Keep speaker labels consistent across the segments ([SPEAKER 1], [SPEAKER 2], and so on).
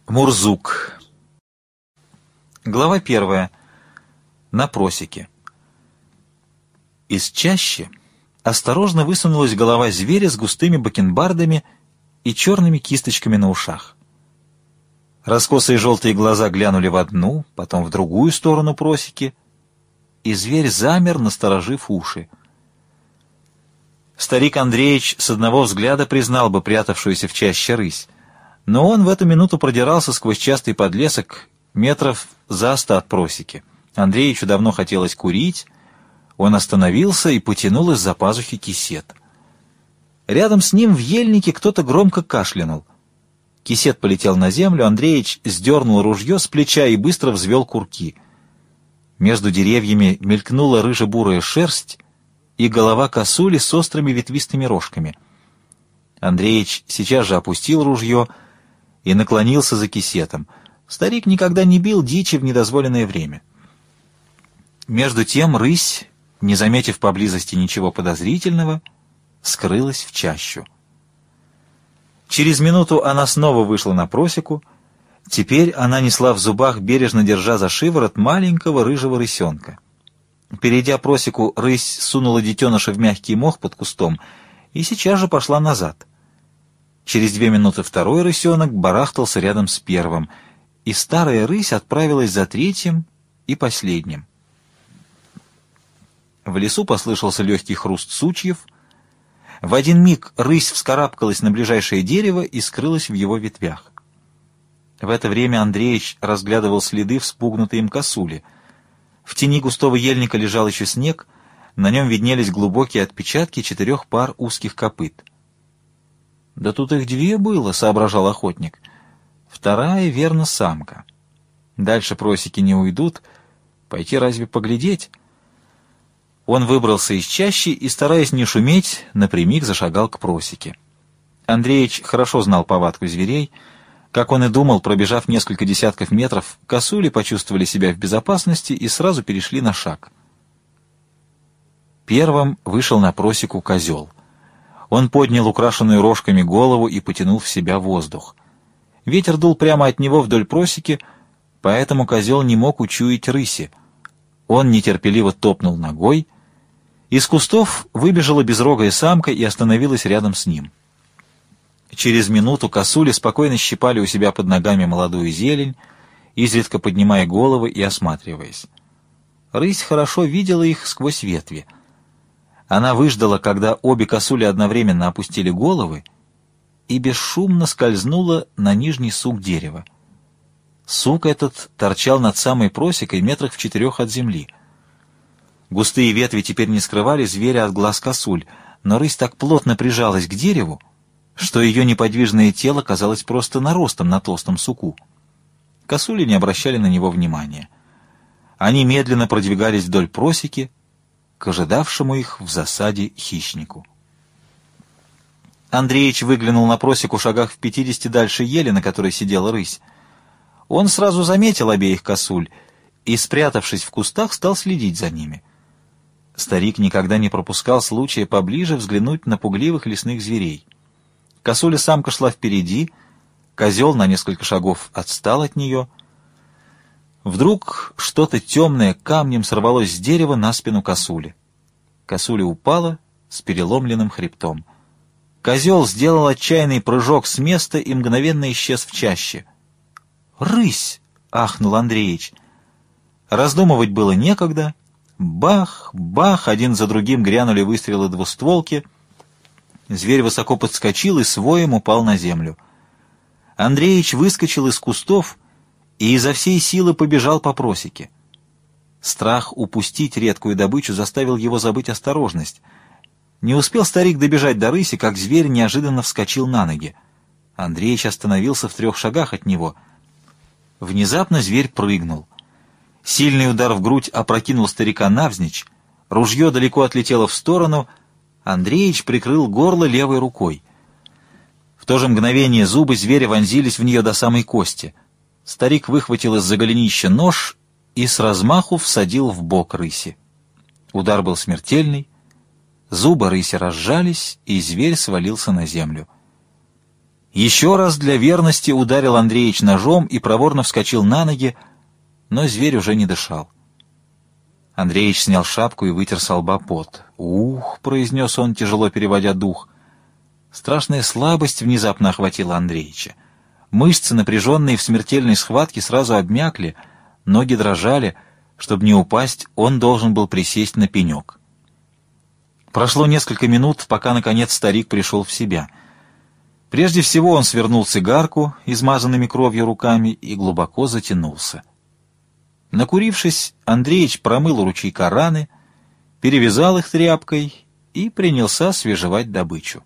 [SPEAKER 1] Мурзук. Глава 1. На просеке. Из чащи осторожно высунулась голова зверя с густыми бакенбардами и черными кисточками на ушах. Раскосые желтые глаза глянули в одну, потом в другую сторону просеки, и зверь замер, насторожив уши. Старик Андреич с одного взгляда признал бы прятавшуюся в чаще рысь, но он в эту минуту продирался сквозь частый подлесок метров за 100 от просеки. Андреичу давно хотелось курить, он остановился и потянул из-за пазухи кисет. Рядом с ним в ельнике кто-то громко кашлянул. Кисет полетел на землю, Андреич сдернул ружье с плеча и быстро взвел курки. Между деревьями мелькнула рыже-бурая шерсть и голова косули с острыми ветвистыми рожками. Андреич сейчас же опустил ружье и наклонился за кисетом. Старик никогда не бил дичи в недозволенное время. Между тем рысь, не заметив поблизости ничего подозрительного, скрылась в чащу. Через минуту она снова вышла на просеку. Теперь она несла в зубах, бережно держа за шиворот, маленького рыжего рысенка. Перейдя просеку, рысь сунула детеныша в мягкий мох под кустом и сейчас же пошла назад. Через 2 минуты второй рысенок барахтался рядом с первым, и старая рысь отправилась за третьим и последним. В лесу послышался легкий хруст сучьев. В один миг рысь вскарабкалась на ближайшее дерево и скрылась в его ветвях. В это время Андреич разглядывал следы вспугнутой им косули. В тени густого ельника лежал еще снег, на нем виднелись глубокие отпечатки 4 пар узких копыт. «Да тут их 2 было», — соображал охотник. «Вторая, верно, самка. Дальше просеки не уйдут. Пойти разве поглядеть?» Он выбрался из чащи и, стараясь не шуметь, напрямик зашагал к просеке. Андреич хорошо знал повадку зверей. Как он и думал, пробежав несколько десятков метров, косули почувствовали себя в безопасности и сразу перешли на шаг. Первым вышел на просеку козел. Он поднял украшенную рожками голову и потянул в себя воздух. Ветер дул прямо от него вдоль просеки, поэтому козел не мог учуять рыси. Он нетерпеливо топнул ногой. Из кустов выбежала безрогая самка и остановилась рядом с ним. Через минуту косули спокойно щипали у себя под ногами молодую зелень, изредка поднимая головы и осматриваясь. Рысь хорошо видела их сквозь ветви. Она выждала, когда обе косули одновременно опустили головы, и бесшумно скользнула на нижний сук дерева. Сук этот торчал над самой просекой метрах в 4 от земли. Густые ветви теперь не скрывали зверя от глаз косуль, но рысь так плотно прижалась к дереву, что ее неподвижное тело казалось просто наростом на толстом суку. Косули не обращали на него внимания. Они медленно продвигались вдоль просеки к ожидавшему их в засаде хищнику. Андреич выглянул на просеку шагах в 50 дальше ели, на которой сидела рысь. Он сразу заметил обеих косуль и, спрятавшись в кустах, стал следить за ними. Старик никогда не пропускал случая поближе взглянуть на пугливых лесных зверей. Косуля-самка шла впереди, козел на несколько шагов отстал от нее. Вдруг что-то темное камнем сорвалось с дерева на спину косули. Косуля упала с переломленным хребтом. Козел сделал отчаянный прыжок с места и мгновенно исчез в чаще. «Рысь!» — ахнул Андреич. Раздумывать было некогда. Бах, бах, один за другим грянули выстрелы двустволки. Зверь высоко подскочил и с воем упал на землю. Андреич выскочил из кустов и изо всей силы побежал по просеке. Страх упустить редкую добычу заставил его забыть осторожность. Не успел старик добежать до рыси, как зверь неожиданно вскочил на ноги. Андреич остановился в 3 шагах от него. Внезапно зверь прыгнул. Сильный удар в грудь опрокинул старика навзничь, ружье далеко отлетело в сторону, Андреич прикрыл горло левой рукой. В то же мгновение зубы зверя вонзились в нее до самой кости. Старик выхватил из-за голенища нож и с размаху всадил в бок рыси. Удар был смертельный, зубы рыси разжались, и зверь свалился на землю. Еще раз для верности ударил Андреич ножом и проворно вскочил на ноги, но зверь уже не дышал. Андреич снял шапку и вытер со лба пот. «Ух!» — произнес он, тяжело переводя дух. Страшная слабость внезапно охватила Андреича. Мышцы, напряженные в смертельной схватке, сразу обмякли, ноги дрожали. Чтобы не упасть, он должен был присесть на пенек. Прошло несколько минут, пока, наконец, старик пришел в себя. Прежде всего он свернул цигарку, измазанными кровью руками, и глубоко затянулся. Накурившись, Андреич промыл у ручейка раны, перевязал их тряпкой и принялся свежевать добычу.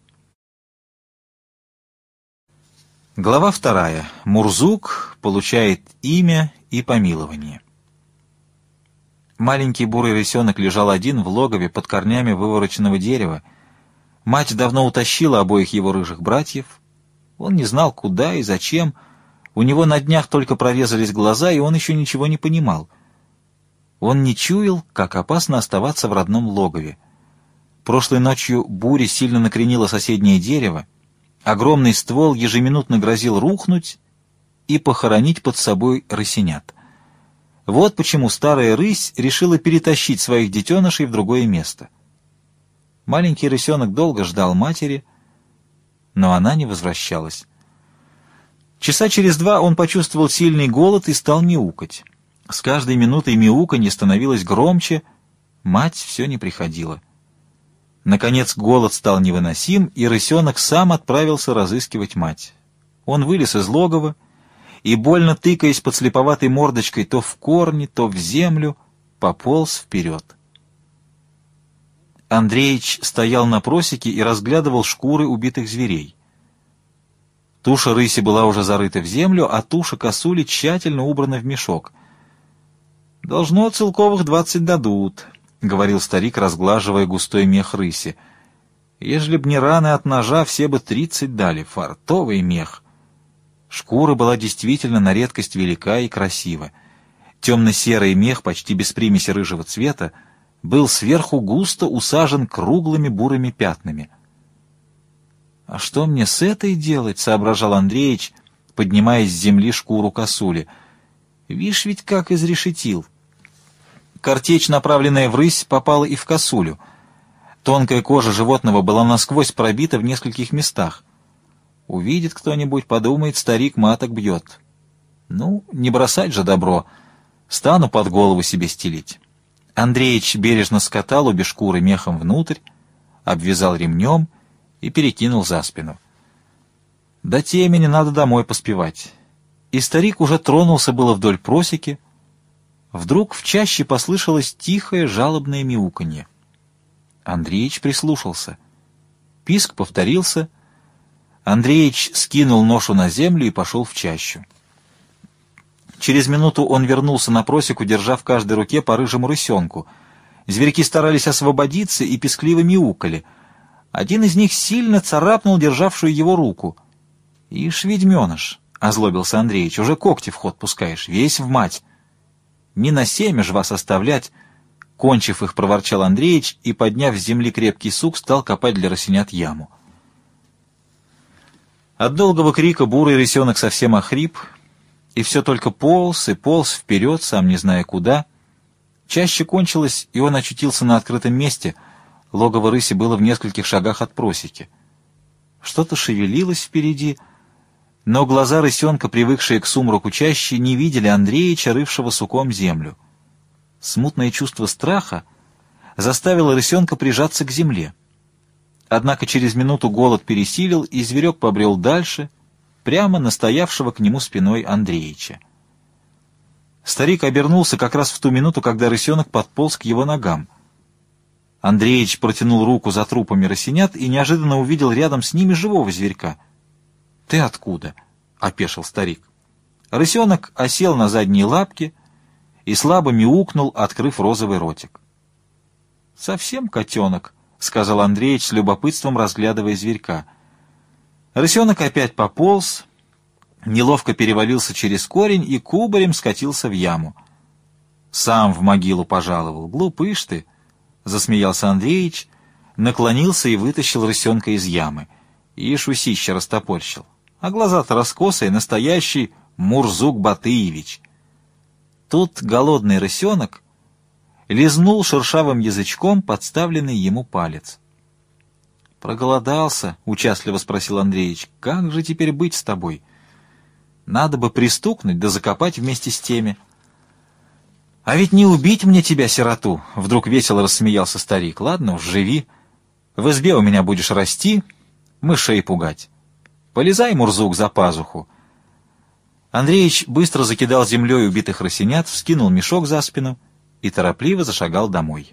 [SPEAKER 1] Глава 2. Мурзук получает имя и помилование. Маленький бурый рысенок лежал один в логове под корнями вывороченного дерева. Мать давно утащила обоих его рыжих братьев. Он не знал, куда и зачем. У него на днях только прорезались глаза, и он еще ничего не понимал. Он не чуял, как опасно оставаться в родном логове. Прошлой ночью буря сильно накренила соседнее дерево. Огромный ствол ежеминутно грозил рухнуть и похоронить под собой рысенят. Вот почему старая рысь решила перетащить своих детенышей в другое место. Маленький рысенок долго ждал матери, но она не возвращалась. Часа через 2 он почувствовал сильный голод и стал мяукать. С каждой минутой мяуканье становилось громче, мать все не приходила. Наконец голод стал невыносим, и рысенок сам отправился разыскивать мать. Он вылез из логова и, больно тыкаясь подслеповатой мордочкой то в корни, то в землю, пополз вперед. Андреич стоял на просеке и разглядывал шкуры убитых зверей. Туша рыси была уже зарыта в землю, а туша косули тщательно убрана в мешок. «Должно целковых 20 дадут», — говорил старик, разглаживая густой мех рыси. «Ежели б не раны от ножа, все бы 30 дали. Фартовый мех». Шкура была действительно на редкость велика и красива. Темно-серый мех, почти без примеси рыжего цвета, был сверху густо усажен круглыми бурыми пятнами. «А что мне с этой делать?» — соображал Андреич, поднимая с земли шкуру косули. «Вишь ведь как изрешетил». Картечь, направленная в рысь, попала и в косулю. Тонкая кожа животного была насквозь пробита в нескольких местах. Увидит кто-нибудь, подумает, старик маток бьет. Ну, не бросать же добро. Стану под голову себе стелить. Андреич бережно скатал обе шкуры мехом внутрь, обвязал ремнем и перекинул за спину. До темени надо домой поспевать. И старик уже тронулся было вдоль просеки. Вдруг в чаще послышалось тихое жалобное мяуканье. Андреич прислушался. Писк повторился. Андреич скинул ношу на землю и пошел в чащу. Через минуту он вернулся на просеку, держа в каждой руке по рыжему рысенку. Зверьки старались освободиться и пескливо мяукали. Один из них сильно царапнул державшую его руку. «Ишь, ведьменыш!» — озлобился Андреич. «Уже когти в ход пускаешь, весь в мать!» «Не на семя ж вас оставлять!» Кончив их, проворчал Андреич и, подняв с земли крепкий сук, стал копать для рысенят яму. От долгого крика бурый рысенок совсем охрип, и все только полз и полз вперед, сам не зная куда. Чаще кончилось, и он очутился на открытом месте. Логово рыси было в нескольких шагах от просеки. Что-то шевелилось впереди, но глаза рысенка, привыкшие к сумраку чащи, не видели Андреича, рывшего суком землю. Смутное чувство страха заставило рысенка прижаться к земле. Однако через минуту голод пересилил, и зверек побрел дальше, прямо на стоявшего к нему спиной Андреича. Старик обернулся как раз в ту минуту, когда рысенок подполз к его ногам. Андреич протянул руку за трупами рысенят и неожиданно увидел рядом с ними живого зверька. «Ты откуда?» — опешил старик. Рысенок осел на задние лапки и слабо мяукнул, открыв розовый ротик. «Совсем котенок», — сказал Андреич с любопытством, разглядывая зверька. Рысенок опять пополз, неловко перевалился через корень и кубарем скатился в яму. «Сам в могилу пожаловал. Глупыш ты!» — засмеялся Андреич, наклонился и вытащил рысенка из ямы. Ишь, усища растопорщил. а глаза-то раскосые, настоящий Мурзук Батыевич. Тут голодный рысенок лизнул шершавым язычком подставленный ему палец. «Проголодался?» — участливо спросил Андреич. «Как же теперь быть с тобой? Надо бы пристукнуть да закопать вместе с теми». «А ведь не убить мне тебя, сироту!» — вдруг весело рассмеялся старик. «Ладно уж, живи. В избе у меня будешь расти, мышей пугать. Полезай, Мурзук, за пазуху». Андреич быстро закидал землей убитых рысенят, вскинул мешок за спину и торопливо зашагал домой.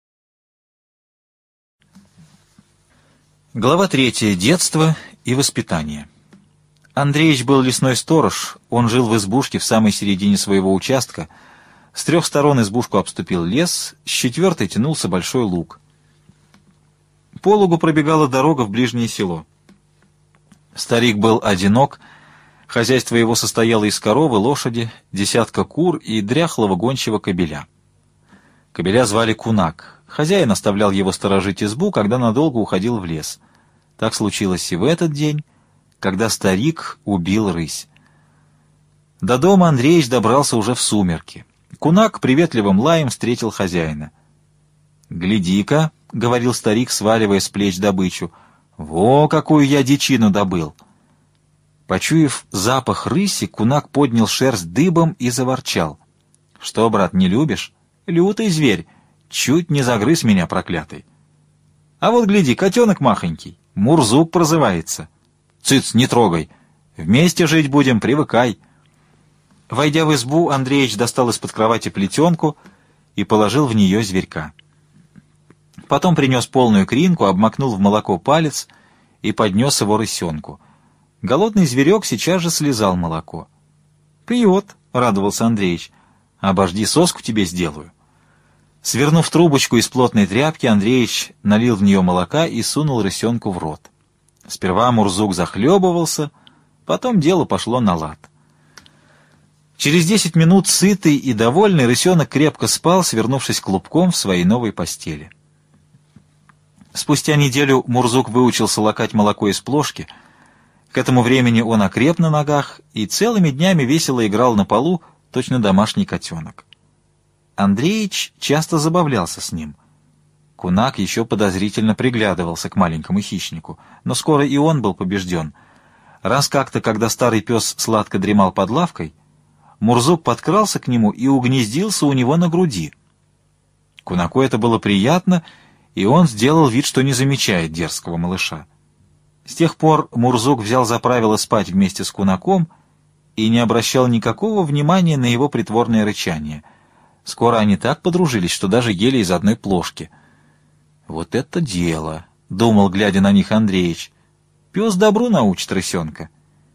[SPEAKER 1] Глава 3. Детство и воспитание. Андреич был лесной сторож, он жил в избушке в самой середине своего участка. С 3 сторон избушку обступил лес, с 4 тянулся большой луг. По лугу пробегала дорога в ближнее село. Старик был одинок, хозяйство его состояло из коровы, лошади, 10 кур и дряхлого гончего кобеля. Кобеля звали Кунак. Хозяин оставлял его сторожить избу, когда надолго уходил в лес. Так случилось и в этот день, когда старик убил рысь. До дома Андреич добрался уже в сумерки. Кунак приветливым лаем встретил хозяина. «Гляди-ка», — говорил старик, сваливая с плеч добычу, — «во какую я дичину добыл!» Почуяв запах рыси, Кунак поднял шерсть дыбом и заворчал. «Что, брат, не любишь? Лютый зверь, чуть не загрыз меня, проклятый. А вот гляди, котенок махонький, Мурзук прозывается. Цыц, не трогай, вместе жить будем, привыкай». Войдя в избу, Андреич достал из-под кровати плетенку и положил в нее зверька. Потом принес полную кринку, обмакнул в молоко палец и поднес его рысенку. Голодный зверек сейчас же слезал молоко. «Пьет», — радовался Андреич. «Обожди, соску тебе сделаю». Свернув трубочку из плотной тряпки, Андреич налил в нее молока и сунул рысенку в рот. Сперва Мурзук захлебывался, потом дело пошло на лад. Через 10 минут сытый и довольный рысенок крепко спал, свернувшись клубком в своей новой постели. Спустя неделю Мурзук выучился лакать молоко из плошки. К этому времени он окреп на ногах и целыми днями весело играл на полу, точно домашний котенок. Андреич часто забавлялся с ним. Кунак еще подозрительно приглядывался к маленькому хищнику, но скоро и он был побежден. Раз как-то, когда старый пес сладко дремал под лавкой, Мурзук подкрался к нему и угнездился у него на груди. Кунаку это было приятно, и он сделал вид, что не замечает дерзкого малыша. С тех пор Мурзук взял за правило спать вместе с Кунаком и не обращал никакого внимания на его притворное рычание. Скоро они так подружились, что даже ели из одной плошки. «Вот это дело!» — думал, глядя на них Андреич. «Пес добру научит рысенка».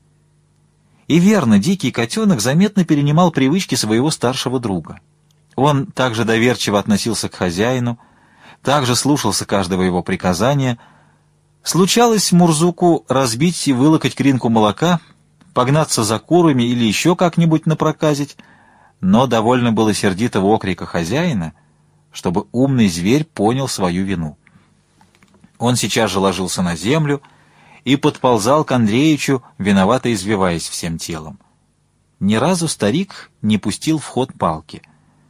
[SPEAKER 1] И верно, дикий котенок заметно перенимал привычки своего старшего друга. Он также доверчиво относился к хозяину, также слушался каждого его приказания. Случалось Мурзуку разбить и вылокать кринку молока, погнаться за курами или еще как-нибудь напроказить, но довольно было сердитого окрика хозяина, чтобы умный зверь понял свою вину. Он сейчас же ложился на землю и подползал к Андреичу, виновато извиваясь всем телом. Ни разу старик не пустил в ход палки.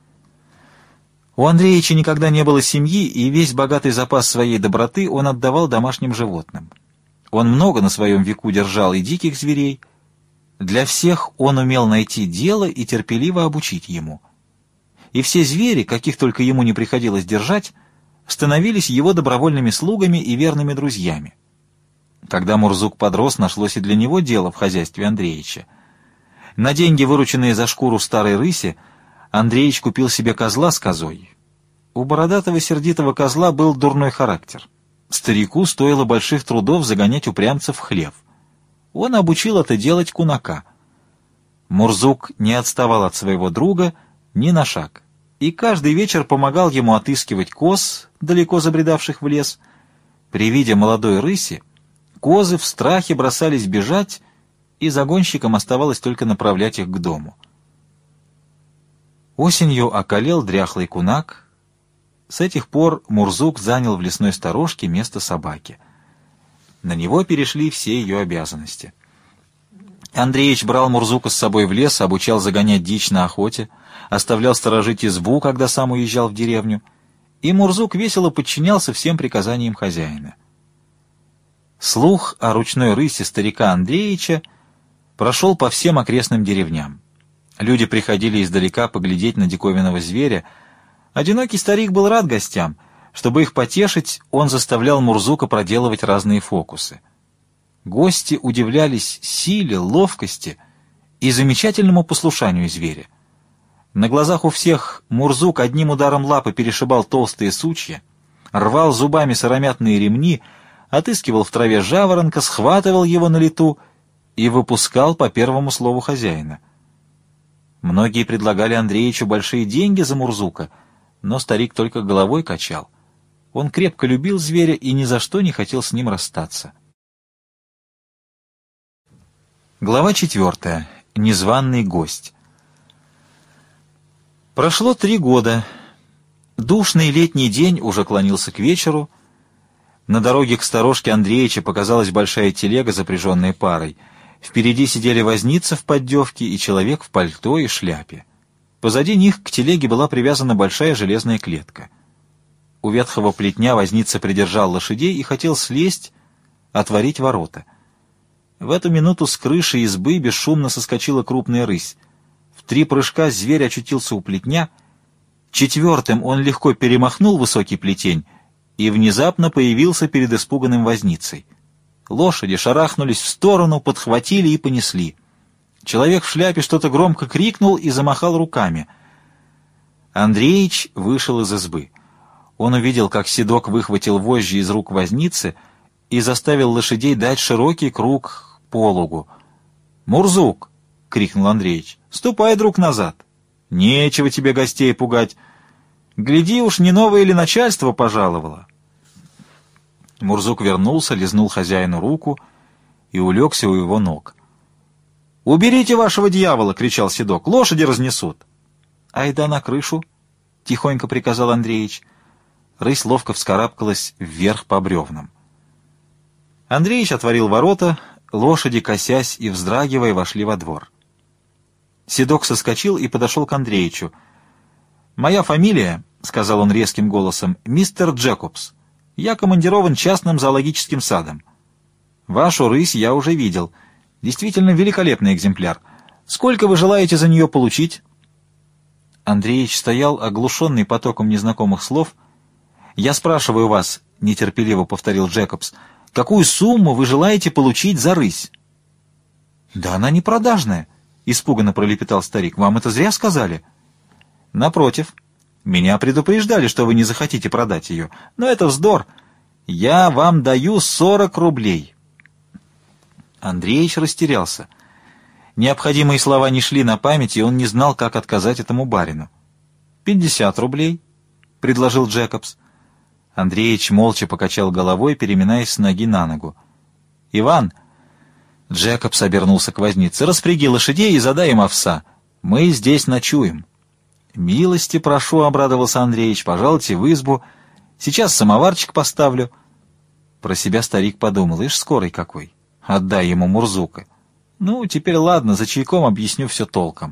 [SPEAKER 1] У Андреича никогда не было семьи, и весь богатый запас своей доброты он отдавал домашним животным. Он много на своем веку держал и диких зверей. Для всех он умел найти дело и терпеливо обучить ему. И все звери, каких только ему не приходилось держать, становились его добровольными слугами и верными друзьями. Когда Мурзук подрос, нашлось и для него дело в хозяйстве Андреича. На деньги, вырученные за шкуру старой рыси, Андреич купил себе козла с козой. У бородатого сердитого козла был дурной характер. Старику стоило больших трудов загонять упрямцев в хлев. Он обучил это делать Кунака. Мурзук не отставал от своего друга ни на шаг, и каждый вечер помогал ему отыскивать коз, далеко забредавших в лес. При виде молодой рыси козы в страхе бросались бежать, и загонщикам оставалось только направлять их к дому. Осенью околел дряхлый Кунак. С этих пор Мурзук занял в лесной сторожке место собаки. На него перешли все ее обязанности. Андреич брал Мурзука с собой в лес, обучал загонять дичь на охоте, оставлял сторожить избу, когда сам уезжал в деревню, и Мурзук весело подчинялся всем приказаниям хозяина. Слух о ручной рысе старика Андреича прошел по всем окрестным деревням. Люди приходили издалека поглядеть на диковинного зверя. Одинокий старик был рад гостям. Чтобы их потешить, он заставлял Мурзука проделывать разные фокусы. Гости удивлялись силе, ловкости и замечательному послушанию зверя. На глазах у всех Мурзук одним ударом лапы перешибал толстые сучья, рвал зубами сыромятные ремни, отыскивал в траве жаворонка, схватывал его на лету и выпускал по первому слову хозяина. Многие предлагали Андреичу большие деньги за Мурзука, но старик только головой качал. Он крепко любил зверя и ни за что не хотел с ним расстаться. Глава 4. Незваный гость. Прошло 3 года. Душный летний день уже клонился к вечеру. На дороге к сторожке Андреича показалась большая телега, запряженная парой. Впереди сидели возница в поддевке и человек в пальто и шляпе. Позади них к телеге была привязана большая железная клетка. У ветхого плетня возница придержал лошадей и хотел слезть, отворить ворота. В эту минуту с крыши избы бесшумно соскочила крупная рысь. В 3 прыжка зверь очутился у плетня. 4-м он легко перемахнул высокий плетень и внезапно появился перед испуганным возницей. Лошади шарахнулись в сторону, подхватили и понесли. Человек в шляпе что-то громко крикнул и замахал руками. Андреич вышел из избы. Он увидел, как седок выхватил вожжи из рук возницы и заставил лошадей дать широкий круг по лугу. «Мурзук!» — крикнул Андреич. «Ступай, друг, назад! Нечего тебе гостей пугать! Гляди уж, не новое ли начальство пожаловало!» Мурзук вернулся, лизнул хозяину руку и улегся у его ног. «Уберите вашего дьявола!» — кричал седок. «Лошади разнесут!» «Айда на крышу!» — тихонько приказал Андреич. Рысь ловко вскарабкалась вверх по бревнам. Андреич отворил ворота, лошади, косясь и вздрагивая, вошли во двор. Седок соскочил и подошел к Андреичу. «Моя фамилия, — сказал он резким голосом, — мистер Джекобс. Я командирован частным зоологическим садом. Вашу рысь я уже видел. Действительно великолепный экземпляр. Сколько вы желаете за нее получить?» Андреич стоял, оглушенный потоком незнакомых слов. «Я спрашиваю вас, — нетерпеливо повторил Джекобс, — какую сумму вы желаете получить за рысь?» «Да она не продажная, — испуганно пролепетал старик. — Вам это зря сказали?» «Напротив, меня предупреждали, что вы не захотите продать ее. Но это вздор. Я вам даю 40 рублей». Андреич растерялся. Необходимые слова не шли на память, и он не знал, как отказать этому барину. 50 рублей, — предложил Джекобс. Андреич молча покачал головой, переминаясь с ноги на ногу. «Иван!» — Джекобс обернулся к вознице. «Распряги лошадей и задай им овса. Мы здесь ночуем». «Милости прошу», — обрадовался Андреич. «Пожалуйте в избу. Сейчас самоварчик поставлю». Про себя старик подумал: «Ишь, скорый какой. Отдай ему Мурзука. Ну, теперь ладно, за чайком объясню все толком».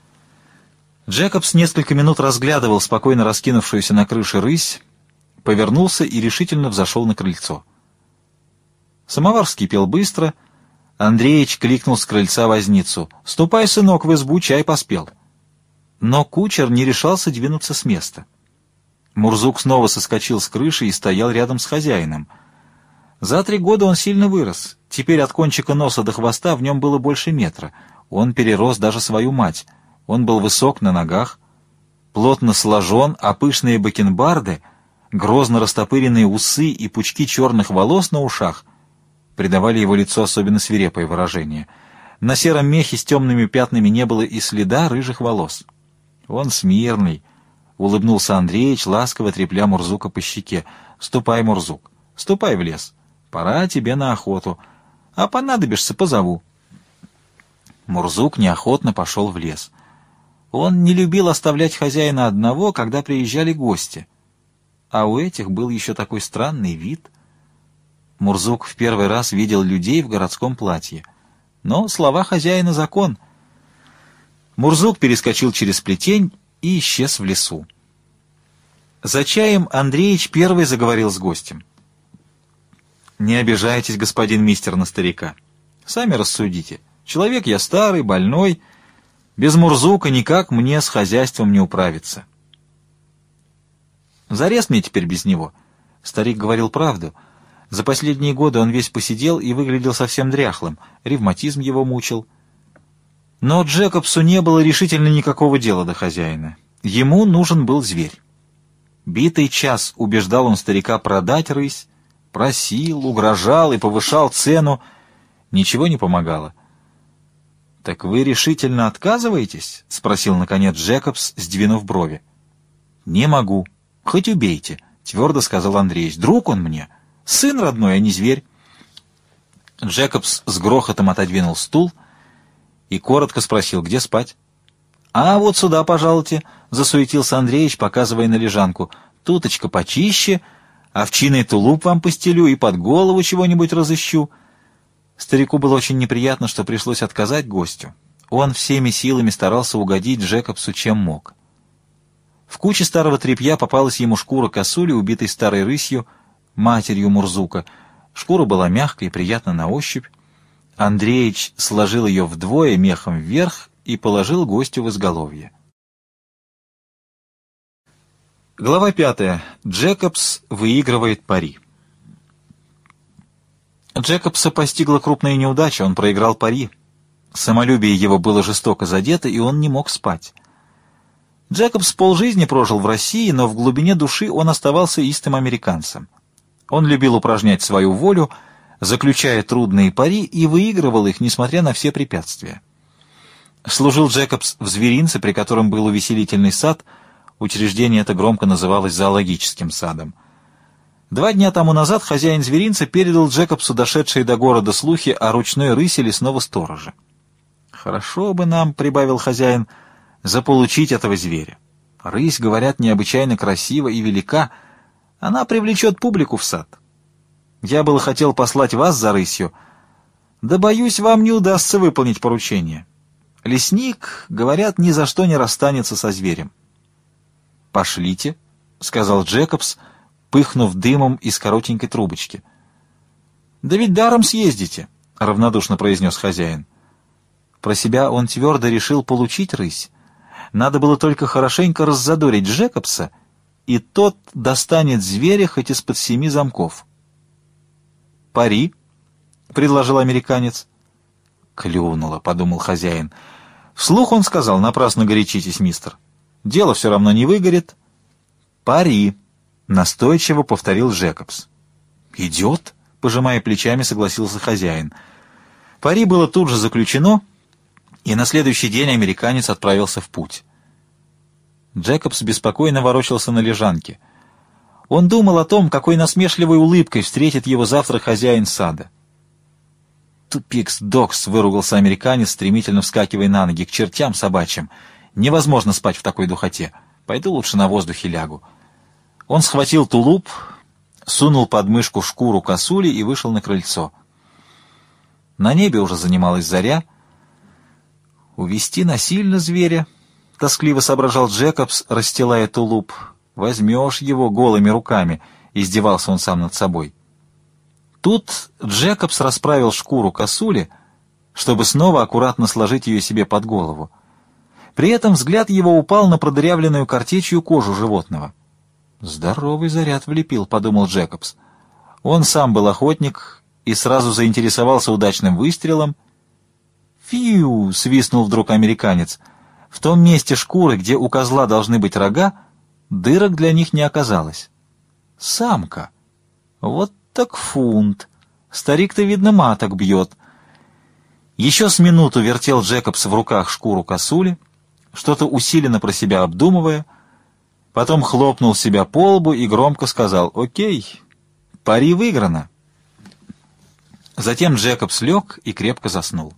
[SPEAKER 1] Джекобс несколько минут разглядывал спокойно раскинувшуюся на крыше рысь, повернулся и решительно взошел на крыльцо. Самовар вскипел быстро. Андреич кликнул с крыльца возницу: «Ступай, сынок, в избу, чай поспел». Но кучер не решался двинуться с места. Мурзук снова соскочил с крыши и стоял рядом с хозяином. За 3 года он сильно вырос. Теперь от кончика носа до хвоста в нем было больше метра. Он перерос даже свою мать. Он был высок на ногах, плотно сложен, а пышные бакенбарды, грозно растопыренные усы и пучки черных волос на ушах придавали его лицу особенно свирепое выражение. На сером мехе с темными пятнами не было и следа рыжих волос. «Он смирный», — улыбнулся Андреич, ласково трепля Мурзука по щеке. «Ступай, Мурзук, ступай в лес. Пора тебе на охоту. А понадобишься — позову». Мурзук неохотно пошел в лес. Он не любил оставлять хозяина одного, когда приезжали гости. А у этих был еще такой странный вид. Мурзук в первый раз видел людей в городском платье. Но слова хозяина — закон. Мурзук перескочил через плетень и исчез в лесу. За чаем Андреич первый заговорил с гостем. «Не обижайтесь, господин мистер, на старика. Сами рассудите. Человек я старый, больной. Без Мурзука никак мне с хозяйством не управиться. Зарез мне теперь без него». Старик говорил правду. За последние годы он весь посидел и выглядел совсем дряхлым. Ревматизм его мучил. Но Джекобсу не было решительно никакого дела до хозяина. Ему нужен был зверь. Битый час убеждал он старика продать рысь, просил, угрожал и повышал цену. Ничего не помогало. «Так вы решительно отказываетесь?» — спросил, наконец, Джекобс, сдвинув брови. «Не могу. Хоть убейте», — твердо сказал Андреич. «Друг он мне. Сын родной, а не зверь». Джекобс с грохотом отодвинул стул и коротко спросил, где спать. «А вот сюда, пожалуйте», — засуетился Андреич, показывая на лежанку. «Туточка почище, овчиный тулуп вам постелю и под голову чего-нибудь разыщу». Старику было очень неприятно, что пришлось отказать гостю. Он всеми силами старался угодить Джекобсу, чем мог. В куче старого тряпья попалась ему шкура косули, убитой старой рысью, матерью Мурзука. Шкура была мягкой и приятна на ощупь. Андреич сложил ее вдвое мехом вверх и положил гостю в изголовье. Глава 5. Джекобс выигрывает пари. Джекобса постигла крупная неудача, он проиграл пари. Самолюбие его было жестоко задето, и он не мог спать. Джекобс полжизни прожил в России, но в глубине души он оставался истым американцем. Он любил упражнять свою волю, заключая трудные пари, и выигрывал их, несмотря на все препятствия. Служил Джекобс в зверинце, при котором был увеселительный сад. Учреждение это громко называлось зоологическим садом. 2 дня тому назад хозяин зверинца передал Джекобсу дошедшие до города слухи о ручной рысе лесного сторожа. «Хорошо бы нам, — прибавил хозяин, — заполучить этого зверя. Рысь, говорят, необычайно красива и велика. Она привлечет публику в сад. Я было хотел послать вас за рысью, да, боюсь, вам не удастся выполнить поручение. Лесник, говорят, ни за что не расстанется со зверем». «Пошлите», — сказал Джекобс, пыхнув дымом из коротенькой трубочки. «Да ведь даром съездите», — равнодушно произнес хозяин. Про себя он твердо решил получить рысь. Надо было только хорошенько раззадорить Джекобса, и тот достанет зверя хоть из-под 7 замков. «Пари», — предложил американец. «Клюнуло», — подумал хозяин. Вслух он сказал: «Напрасно горячитесь, мистер. Дело все равно не выгорит». «Пари», — настойчиво повторил Джекобс. «Идет», — пожимая плечами, согласился хозяин. Пари было тут же заключено, и на следующий день американец отправился в путь. Джекобс беспокойно ворочался на лежанке. Он думал о том, какой насмешливой улыбкой встретит его завтра хозяин сада. «Тупикс-докс», — выругался американец, стремительно вскакивая на ноги. «К чертям собачьим! Невозможно спать в такой духоте. Пойду лучше на воздухе лягу». Он схватил тулуп, сунул под мышку шкуру косули и вышел на крыльцо. На небе уже занималась заря. «Увести насильно зверя», — тоскливо соображал Джекобс, расстилая тулуп. «Возьмешь его голыми руками», — издевался он сам над собой. Тут Джекобс расправил шкуру косули, чтобы снова аккуратно сложить ее себе под голову. При этом взгляд его упал на продырявленную картечью кожу животного. «Здоровый заряд влепил», — подумал Джекобс. Он сам был охотник и сразу заинтересовался удачным выстрелом. «Фью!» — свистнул вдруг американец. В том месте шкуры, где у козла должны быть рога, дырок для них не оказалось. «Самка! Вот так фунт! Старик-то, видно, маток бьет». Еще с минуту вертел Джекобс в руках шкуру косули, что-то усиленно про себя обдумывая, потом хлопнул себя по лбу и громко сказал: «Окей, пари выиграно». Затем Джекобс лег и крепко заснул.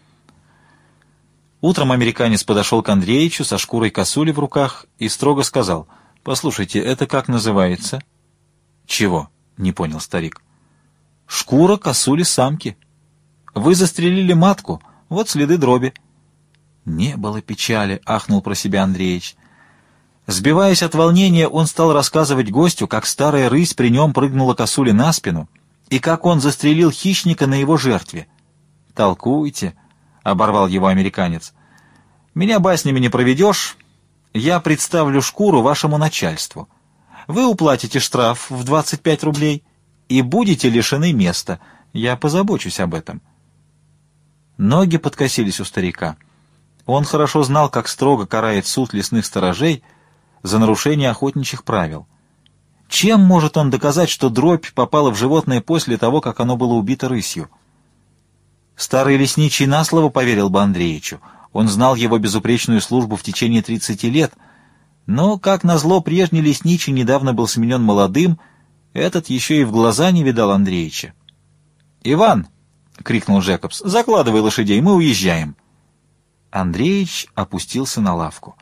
[SPEAKER 1] Утром американец подошел к Андреичу со шкурой косули в руках и строго сказал: «Послушайте, это как называется?» «Чего?» — не понял старик. «Шкура косули самки». Вы застрелили матку, вот следы дроби». «Не было печали», — ахнул про себя Андреич. Сбиваясь от волнения, он стал рассказывать гостю, как старая рысь при нем прыгнула косуле на спину, и как он застрелил хищника на его жертве. «Толкуйте», — оборвал его американец. «Меня баснями не проведешь. Я представлю шкуру вашему начальству. Вы уплатите штраф в 25 рублей и будете лишены места. Я позабочусь об этом». Ноги подкосились у старика. Он хорошо знал, как строго карает суд лесных сторожей за нарушение охотничьих правил. Чем может он доказать, что дробь попала в животное после того, как оно было убито рысью? Старый лесничий на слово поверил бы Андреичу. Он знал его безупречную службу в течение 30 лет, но, как назло, прежний лесничий недавно был сменен молодым, этот еще и в глаза не видал Андреича. «Иван!» — крикнул Джекобс. «Закладывай лошадей, мы уезжаем». Андреич опустился на лавку.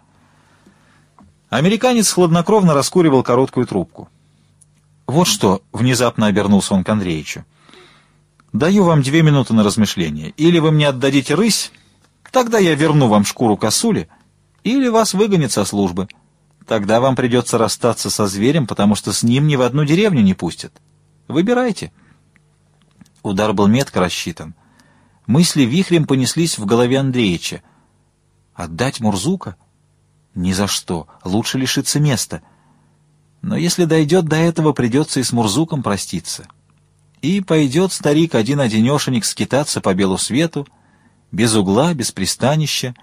[SPEAKER 1] Американец хладнокровно раскуривал короткую трубку. «Вот что», — внезапно обернулся он к Андреичу, — «даю вам 2 минуты на размышление. Или вы мне отдадите рысь, тогда я верну вам шкуру косули, или вас выгонят со службы. Тогда вам придется расстаться со зверем, потому что с ним ни в одну деревню не пустят. Выбирайте». Удар был метко рассчитан. Мысли вихрем понеслись в голове Андреича. «Отдать Мурзука? Ни за что. Лучше лишиться места. Но если дойдет до этого, придется и с Мурзуком проститься. И пойдет старик один-одинешенек скитаться по белу свету, без угла, без пристанища.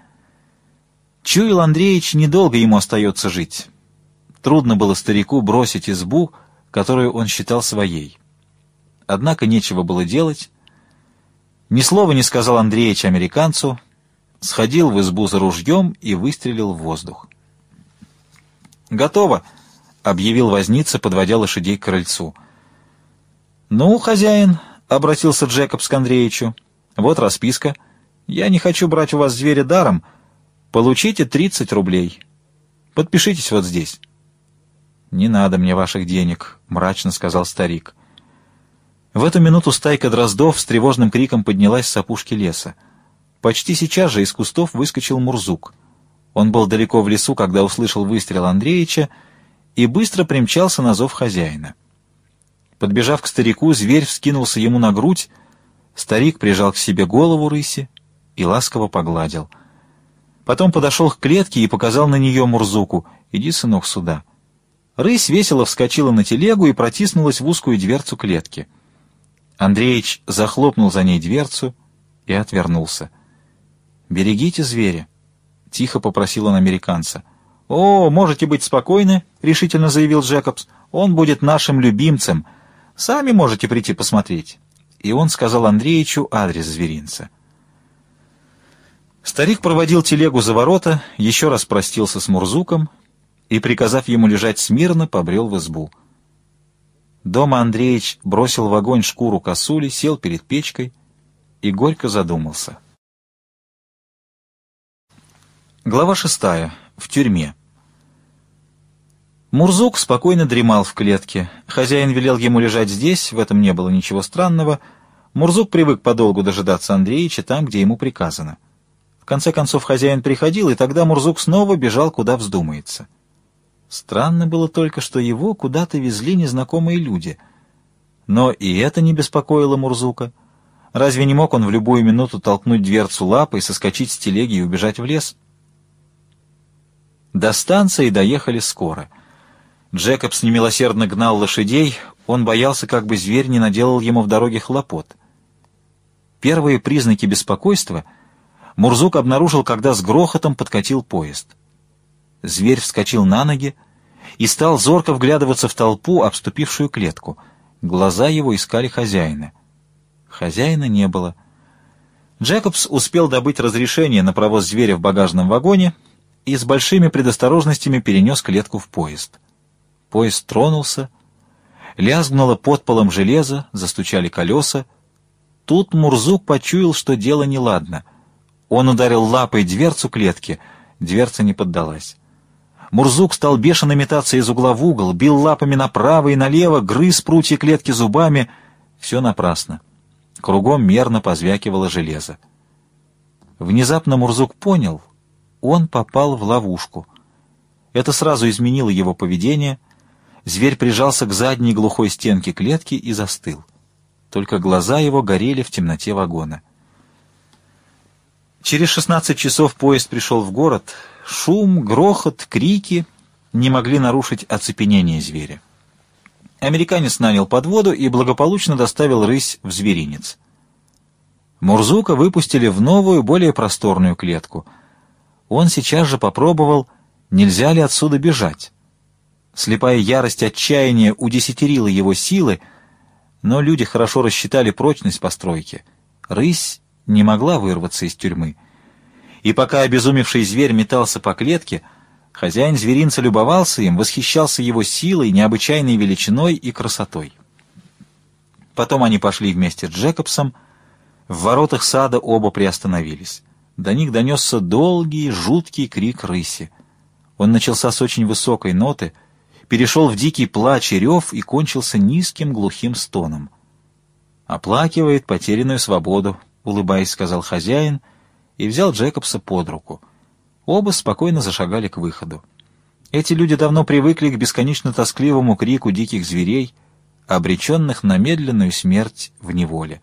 [SPEAKER 1] Чуял Андреич, недолго ему остается жить. Трудно было старику бросить избу, которую он считал своей. Однако нечего было делать. Ни слова не сказал Андреич американцу, сходил в избу за ружьем и выстрелил в воздух. «Готово», — объявил возница, подводя лошадей к крыльцу. «Ну, хозяин», — обратился Джекобс к Андреичу, — «вот расписка. Я не хочу брать у вас зверя даром. Получите 30 рублей. Подпишитесь вот здесь». «Не надо мне ваших денег», — мрачно сказал старик. В эту минуту стайка дроздов с тревожным криком поднялась с опушки леса. Почти сейчас же из кустов выскочил Мурзук. Он был далеко в лесу, когда услышал выстрел Андреича, и быстро примчался на зов хозяина. Подбежав к старику, зверь вскинулся ему на грудь, старик прижал к себе голову рыси и ласково погладил. Потом подошел к клетке и показал на нее Мурзуку: «Иди, сынок, сюда». Рысь весело вскочила на телегу и протиснулась в узкую дверцу клетки. Андреич захлопнул за ней дверцу и отвернулся. «Берегите зверя», — тихо попросил он американца. «О, можете быть спокойны», — решительно заявил Джекобс. «Он будет нашим любимцем. Сами можете прийти посмотреть». И он сказал Андреичу адрес зверинца. Старик проводил телегу за ворота, еще раз простился с Мурзуком и, приказав ему лежать смирно, побрел в избу. Дома Андреич бросил в огонь шкуру косули, сел перед печкой и горько задумался. Глава 6. В тюрьме. Мурзук спокойно дремал в клетке. Хозяин велел ему лежать здесь, в этом не было ничего странного. Мурзук привык подолгу дожидаться Андреича там, где ему приказано. В конце концов хозяин приходил, и тогда Мурзук снова бежал, куда вздумается. Странно было только, что его куда-то везли незнакомые люди. Но и это не беспокоило Мурзука. Разве не мог он в любую минуту толкнуть дверцу лапой, соскочить с телеги и убежать в лес? До станции доехали скоро. Джекобс немилосердно гнал лошадей, он боялся, как бы зверь не наделал ему в дороге хлопот. Первые признаки беспокойства Мурзук обнаружил, когда с грохотом подкатил поезд. Зверь вскочил на ноги и стал зорко вглядываться в толпу, обступившую клетку. Глаза его искали хозяина. Хозяина не было. Джекобс успел добыть разрешение на провоз зверя в багажном вагоне и с большими предосторожностями перенес клетку в поезд. Поезд тронулся, лязгнуло под полом железо, застучали колеса. Тут Мурзук почуял, что дело неладно. Он ударил лапой дверцу клетки, дверца не поддалась. Мурзук стал бешено метаться из угла в угол, бил лапами направо и налево, грыз прутья клетки зубами. Все напрасно. Кругом мерно позвякивало железо. Внезапно Мурзук понял, он попал в ловушку. Это сразу изменило его поведение. Зверь прижался к задней глухой стенке клетки и застыл. Только глаза его горели в темноте вагона. Через 16 часов поезд пришел в город. Шум, грохот, крики не могли нарушить оцепенение зверя. Американец нанял подводу и благополучно доставил рысь в зверинец. Мурзука выпустили в новую, более просторную клетку. Он сейчас же попробовал, нельзя ли отсюда бежать. Слепая ярость отчаяния удесятерила его силы, но люди хорошо рассчитали прочность постройки. Рысь не могла вырваться из тюрьмы. И пока обезумевший зверь метался по клетке, хозяин зверинца любовался им, восхищался его силой, необычайной величиной и красотой. Потом они пошли вместе с Джекобсом. В воротах сада оба приостановились. До них донесся долгий, жуткий крик рыси. Он начался с очень высокой ноты, перешел в дикий плач и рев и кончился низким глухим стоном. «Оплакивает потерянную свободу», — улыбаясь, сказал хозяин, и взял Джекобса под руку. Оба спокойно зашагали к выходу. Эти люди давно привыкли к бесконечно тоскливому крику диких зверей, обреченных на медленную смерть в неволе.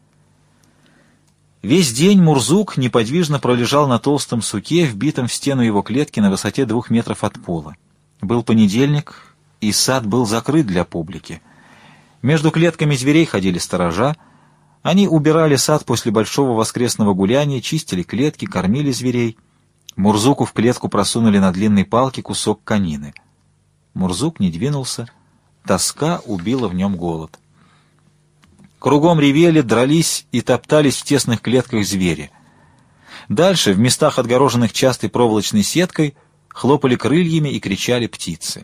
[SPEAKER 1] Весь день Мурзук неподвижно пролежал на толстом суке, вбитом в стену его клетки на высоте 2 метров от пола. Был понедельник, и сад был закрыт для публики. Между клетками зверей ходили сторожа. Они убирали сад после большого воскресного гуляния, чистили клетки, кормили зверей. Мурзуку в клетку просунули на длинной палке кусок конины. Мурзук не двинулся. Тоска убила в нем голод. Кругом ревели, дрались и топтались в тесных клетках звери. Дальше, в местах, отгороженных частой проволочной сеткой, хлопали крыльями и кричали птицы.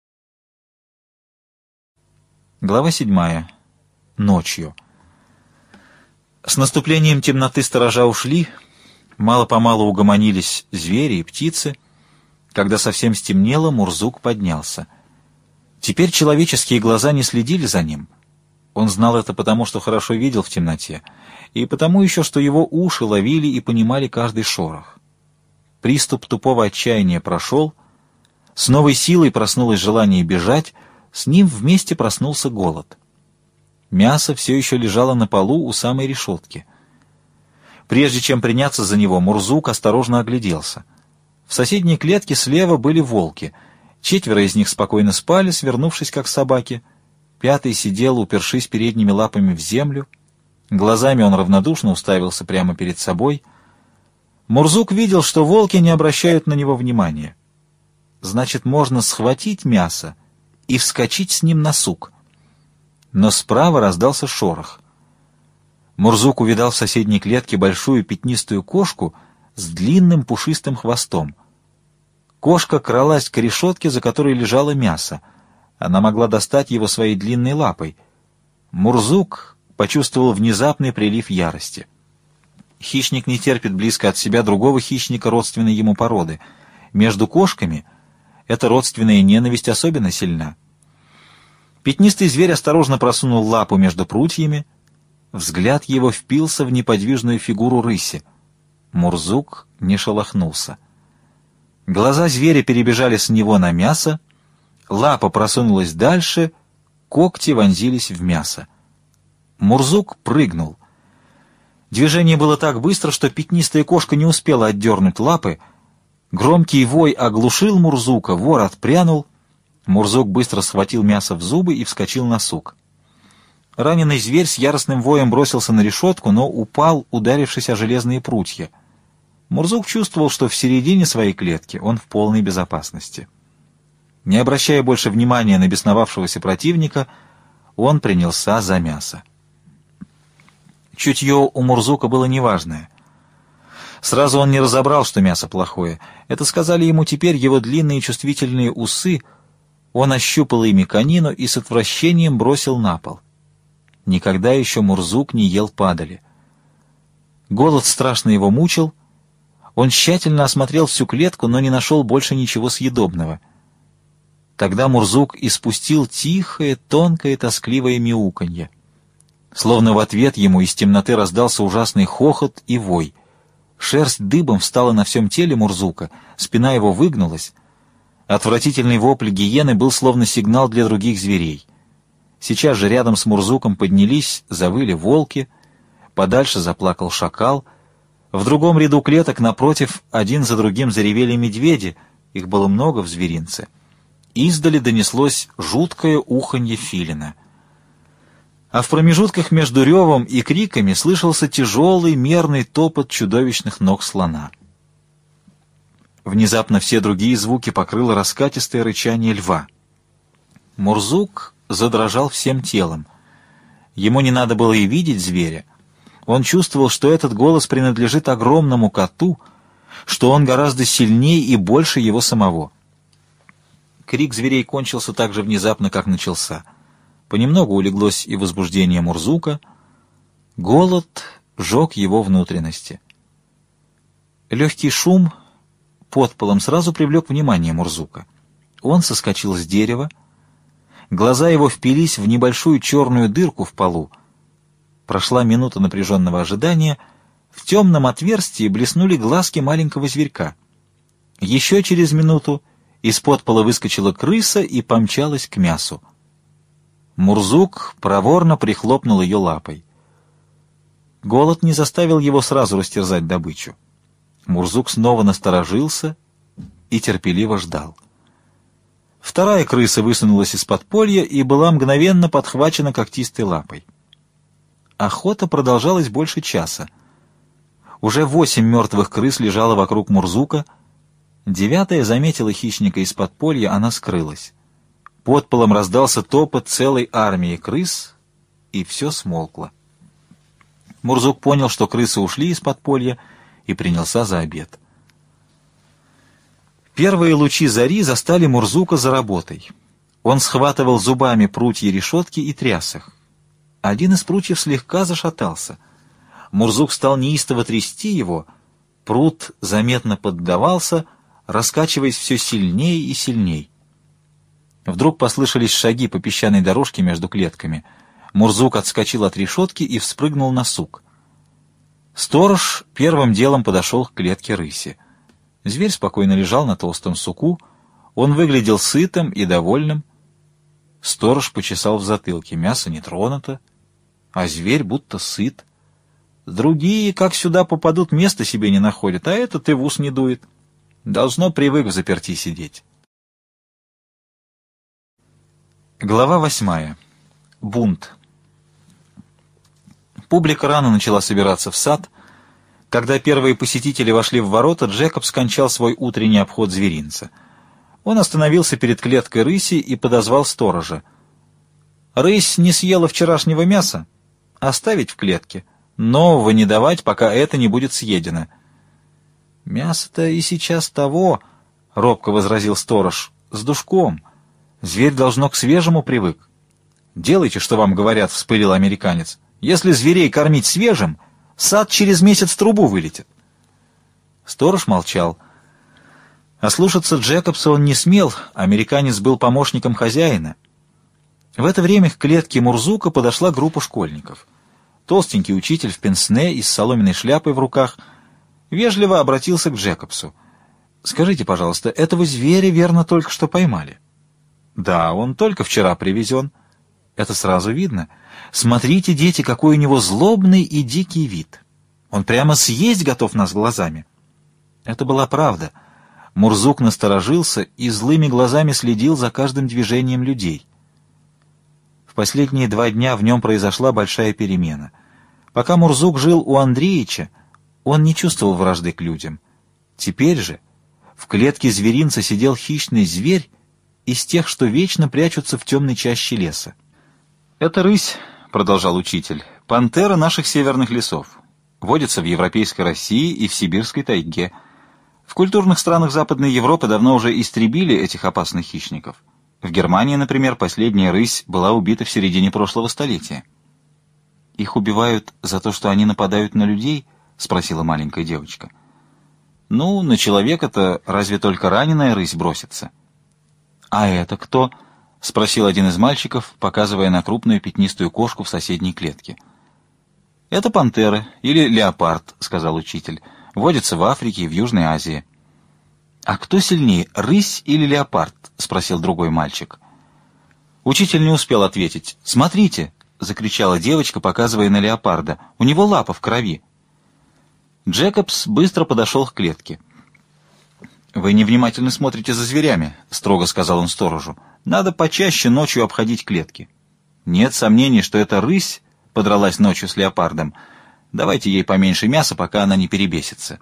[SPEAKER 1] Глава 7. Ночью. С наступлением темноты сторожа ушли, мало-помалу угомонились звери и птицы. Когда совсем стемнело, Мурзук поднялся. Теперь человеческие глаза не следили за ним. Он знал это потому, что хорошо видел в темноте, и потому еще, что его уши ловили и понимали каждый шорох. Приступ тупого отчаяния прошел, с новой силой проснулось желание бежать, с ним вместе проснулся голод. Мясо все еще лежало на полу у самой решетки. Прежде чем приняться за него, Мурзук осторожно огляделся. В соседней клетке слева были волки. 4 из них спокойно спали, свернувшись как собаки. 5-й сидел, упершись передними лапами в землю. Глазами он равнодушно уставился прямо перед собой. Мурзук видел, что волки не обращают на него внимания. Значит, можно схватить мясо и вскочить с ним на сук. Но справа раздался шорох. Мурзук увидал в соседней клетке большую пятнистую кошку с длинным пушистым хвостом. Кошка кралась к решетке, за которой лежало мясо. Она могла достать его своей длинной лапой. Мурзук почувствовал внезапный прилив ярости. Хищник не терпит близко от себя другого хищника родственной ему породы. Между кошками эта родственная ненависть особенно сильна. Пятнистый зверь осторожно просунул лапу между прутьями. Взгляд его впился в неподвижную фигуру рыси. Мурзук не шелохнулся. Глаза зверя перебежали с него на мясо, лапа просунулась дальше, когти вонзились в мясо. Мурзук прыгнул. Движение было так быстро, что пятнистая кошка не успела отдернуть лапы. Громкий вой оглушил Мурзука, вор отпрянул. Мурзук быстро схватил мясо в зубы и вскочил на сук. Раненый зверь с яростным воем бросился на решетку, но упал, ударившись о железные прутья. Мурзук чувствовал, что в середине своей клетки он в полной безопасности. Не обращая больше внимания на бесновавшегося противника, он принялся за мясо. Чутье у Мурзука было неважное. Сразу он не разобрал, что мясо плохое. Это сказали ему теперь его длинные чувствительные усы. Он ощупал ими конину и с отвращением бросил на пол. Никогда еще Мурзук не ел падали. Голод страшно его мучил. Он тщательно осмотрел всю клетку, но не нашел больше ничего съедобного. Тогда Мурзук испустил тихое, тонкое, тоскливое мяуканье. Словно в ответ ему из темноты раздался ужасный хохот и вой. Шерсть дыбом встала на всем теле Мурзука, спина его выгнулась. Отвратительный вопль гиены был словно сигнал для других зверей. Сейчас же рядом с Мурзуком поднялись, завыли волки, подальше заплакал шакал. В другом ряду клеток напротив один за другим заревели медведи, их было много в зверинце. Издали донеслось жуткое уханье филина. А в промежутках между ревом и криками слышался тяжелый мерный топот чудовищных ног слона. Внезапно все другие звуки покрыло раскатистое рычание льва. Мурзук задрожал всем телом. Ему не надо было и видеть зверя. Он чувствовал, что этот голос принадлежит огромному коту, что он гораздо сильнее и больше его самого. Крик зверей кончился так же внезапно, как начался. Понемногу улеглось и возбуждение Мурзука. Голод жег его внутренности. Легкий шум под полом сразу привлек внимание Мурзука. Он соскочил с дерева. Глаза его впились в небольшую черную дырку в полу. Прошла минута напряженного ожидания. В темном отверстии блеснули глазки маленького зверька. Еще через минуту из-под пола выскочила крыса и помчалась к мясу. Мурзук проворно прихлопнул ее лапой. Голод не заставил его сразу растерзать добычу. Мурзук снова насторожился и терпеливо ждал. Вторая крыса высунулась из подполья и была мгновенно подхвачена когтистой лапой. Охота продолжалась больше часа. Уже 8 мертвых крыс лежало вокруг Мурзука. 9-я заметила хищника из подполья, она скрылась. Под полом раздался топот целой армии крыс, и все смолкло. Мурзук понял, что крысы ушли из подполья, и принялся за обед. Первые лучи зари застали Мурзука за работой. Он схватывал зубами прутья решетки и тряс их. Один из прутьев слегка зашатался. Мурзук стал неистово трясти его, прут заметно поддавался, раскачиваясь все сильнее и сильнее. Вдруг послышались шаги по песчаной дорожке между клетками. Мурзук отскочил от решетки и вспрыгнул на сук. Сторож первым делом подошел к клетке рыси. Зверь спокойно лежал на толстом суку. Он выглядел сытым и довольным. Сторож почесал в затылке. Мясо не тронуто, а зверь будто сыт. Другие, как сюда попадут, места себе не находят, а этот и в ус не дует. Должно привык в заперти сидеть. Глава 8. Бунт. Публика рано начала собираться в сад. Когда первые посетители вошли в ворота, Джекоб скончал свой утренний обход зверинца. Он остановился перед клеткой рыси и подозвал сторожа. «Рысь не съела вчерашнего мяса? Оставить в клетке. Нового не давать, пока это не будет съедено». «Мясо-то и сейчас того», — робко возразил сторож, — «с душком. Зверь должно к свежему привык». «Делайте, что вам говорят», — вспылил американец. «Если зверей кормить свежим, сад через месяц трубу вылетит». Сторож молчал. Ослушаться Джекобса он не смел, американец был помощником хозяина. В это время к клетке Мурзука подошла группа школьников. Толстенький учитель в пенсне и с соломенной шляпой в руках вежливо обратился к Джекобсу. «Скажите, пожалуйста, этого зверя верно только что поймали?» «Да, он только вчера привезен». «Это сразу видно. Смотрите, дети, какой у него злобный и дикий вид. Он прямо съесть готов нас глазами». Это была правда. Мурзук насторожился и злыми глазами следил за каждым движением людей. В последние 2 дня в нем произошла большая перемена. Пока Мурзук жил у Андреича, он не чувствовал вражды к людям. Теперь же в клетке зверинца сидел хищный зверь из тех, что вечно прячутся в темной чаще леса. «Это рысь», — продолжал учитель, — «пантера наших северных лесов. Водится в европейской России и в сибирской тайге. В культурных странах Западной Европы давно уже истребили этих опасных хищников. В Германии, например, последняя рысь была убита в середине прошлого столетия». «Их убивают за то, что они нападают на людей?» — спросила маленькая девочка. «Ну, на человека-то разве только раненая рысь бросится». «А это кто?» — спросил один из мальчиков, показывая на крупную пятнистую кошку в соседней клетке. «Это пантера или леопард», — сказал учитель. «Водится в Африке и в Южной Азии». «А кто сильнее, рысь или леопард?» — спросил другой мальчик. Учитель не успел ответить. «Смотрите!» — закричала девочка, показывая на леопарда. «У него лапа в крови». Джекобс быстро подошел к клетке. «Вы невнимательно смотрите за зверями», — строго сказал он сторожу. «Надо почаще ночью обходить клетки». «Нет сомнений, что эта рысь подралась ночью с леопардом. Давайте ей поменьше мяса, пока она не перебесится».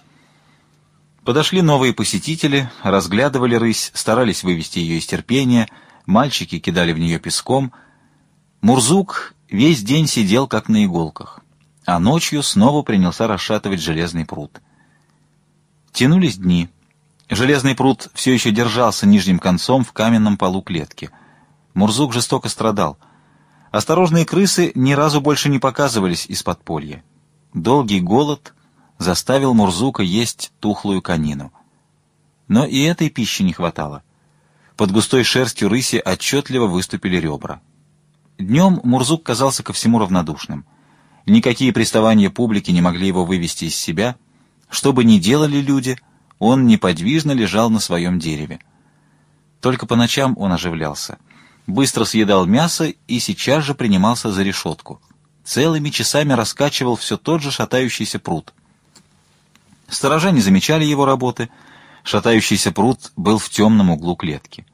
[SPEAKER 1] Подошли новые посетители, разглядывали рысь, старались вывести ее из терпения, мальчики кидали в нее песком. Мурзук весь день сидел как на иголках, а ночью снова принялся расшатывать железный пруд. Тянулись дни. Железный пруд все еще держался нижним концом в каменном полу клетки. Мурзук жестоко страдал. Осторожные крысы ни разу больше не показывались из подполья. Долгий голод заставил Мурзука есть тухлую конину. Но и этой пищи не хватало. Под густой шерстью рыси отчетливо выступили ребра. Днем Мурзук казался ко всему равнодушным. Никакие приставания публики не могли его вывести из себя. Что бы ни делали люди, он неподвижно лежал на своем дереве. Только по ночам он оживлялся. Быстро съедал мясо и сейчас же принимался за решетку. Целыми часами раскачивал все тот же шатающийся пруд. Сторожа не замечали его работы. Шатающийся пруд был в темном углу клетки.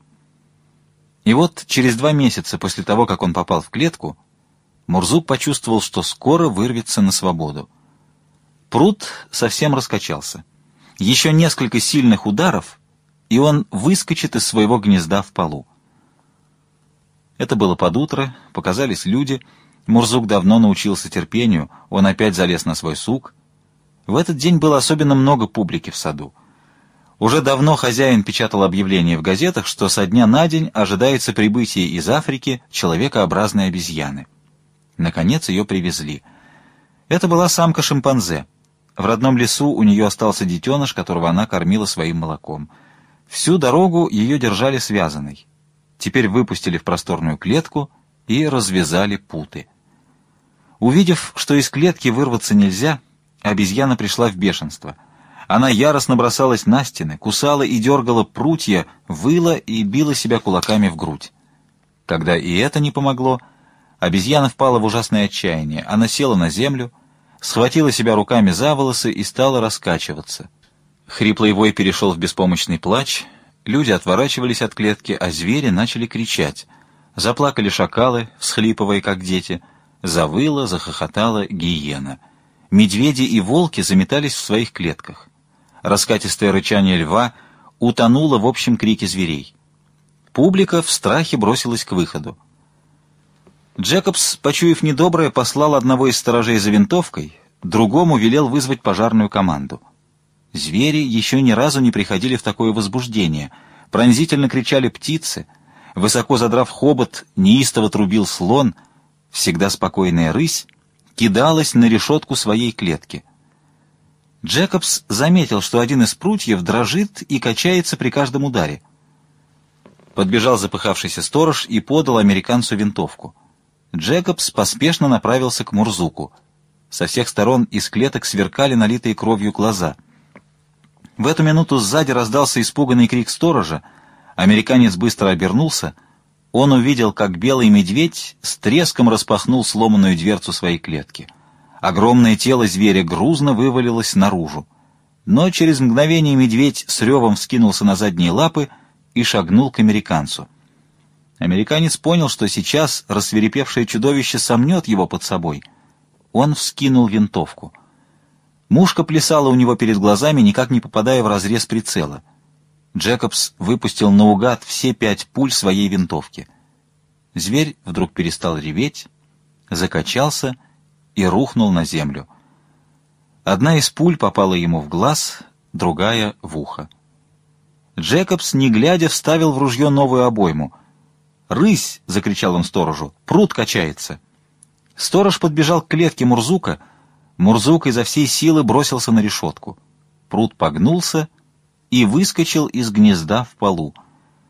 [SPEAKER 1] И вот через 2 месяца после того, как он попал в клетку, Мурзук почувствовал, что скоро вырвется на свободу. Пруд совсем раскачался. Еще несколько сильных ударов, и он выскочит из своего гнезда в полу. Это было под утро, показались люди. Мурзук давно научился терпению, он опять залез на свой сук. В этот день было особенно много публики в саду. Уже давно хозяин печатал объявление в газетах, что со дня на день ожидается прибытие из Африки человекообразной обезьяны. Наконец ее привезли. Это была самка шимпанзе. В родном лесу у нее остался детеныш, которого она кормила своим молоком. Всю дорогу ее держали связанной. Теперь выпустили в просторную клетку и развязали путы. Увидев, что из клетки вырваться нельзя, обезьяна пришла в бешенство. Она яростно бросалась на стены, кусала и дергала прутья, выла и била себя кулаками в грудь. Когда и это не помогло, обезьяна впала в ужасное отчаяние. Она села на землю, схватила себя руками за волосы и стала раскачиваться. Хриплый вой перешел в беспомощный плач, люди отворачивались от клетки, а звери начали кричать. Заплакали шакалы, всхлипывая, как дети. Завыла, захохотала гиена. Медведи и волки заметались в своих клетках. Раскатистое рычание льва утонуло в общем крике зверей. Публика в страхе бросилась к выходу. Джекобс, почуяв недоброе, послал одного из сторожей за винтовкой, другому велел вызвать пожарную команду. Звери еще ни разу не приходили в такое возбуждение. Пронзительно кричали птицы, высоко задрав хобот, неистово трубил слон, всегда спокойная рысь кидалась на решетку своей клетки. Джекобс заметил, что один из прутьев дрожит и качается при каждом ударе. Подбежал запыхавшийся сторож и подал американцу винтовку. Джекобс поспешно направился к Мурзуку. Со всех сторон из клеток сверкали налитые кровью глаза. В эту минуту сзади раздался испуганный крик сторожа. Американец быстро обернулся. Он увидел, как белый медведь с треском распахнул сломанную дверцу своей клетки. Огромное тело зверя грузно вывалилось наружу. Но через мгновение медведь с ревом вскинулся на задние лапы и шагнул к американцу. Американец понял, что сейчас рассвирепевшее чудовище сомнет его под собой. Он вскинул винтовку. Мушка плясала у него перед глазами, никак не попадая в разрез прицела. Джекобс выпустил наугад все 5 пуль своей винтовки. Зверь вдруг перестал реветь, закачался и рухнул на землю. Одна из пуль попала ему в глаз, другая — в ухо. Джекобс, не глядя, вставил в ружье новую обойму. «Рысь!» — закричал он сторожу. «Пруд качается!» Сторож подбежал к клетке Мурзука. Мурзук изо всей силы бросился на решетку. Пруд погнулся и выскочил из гнезда в полу.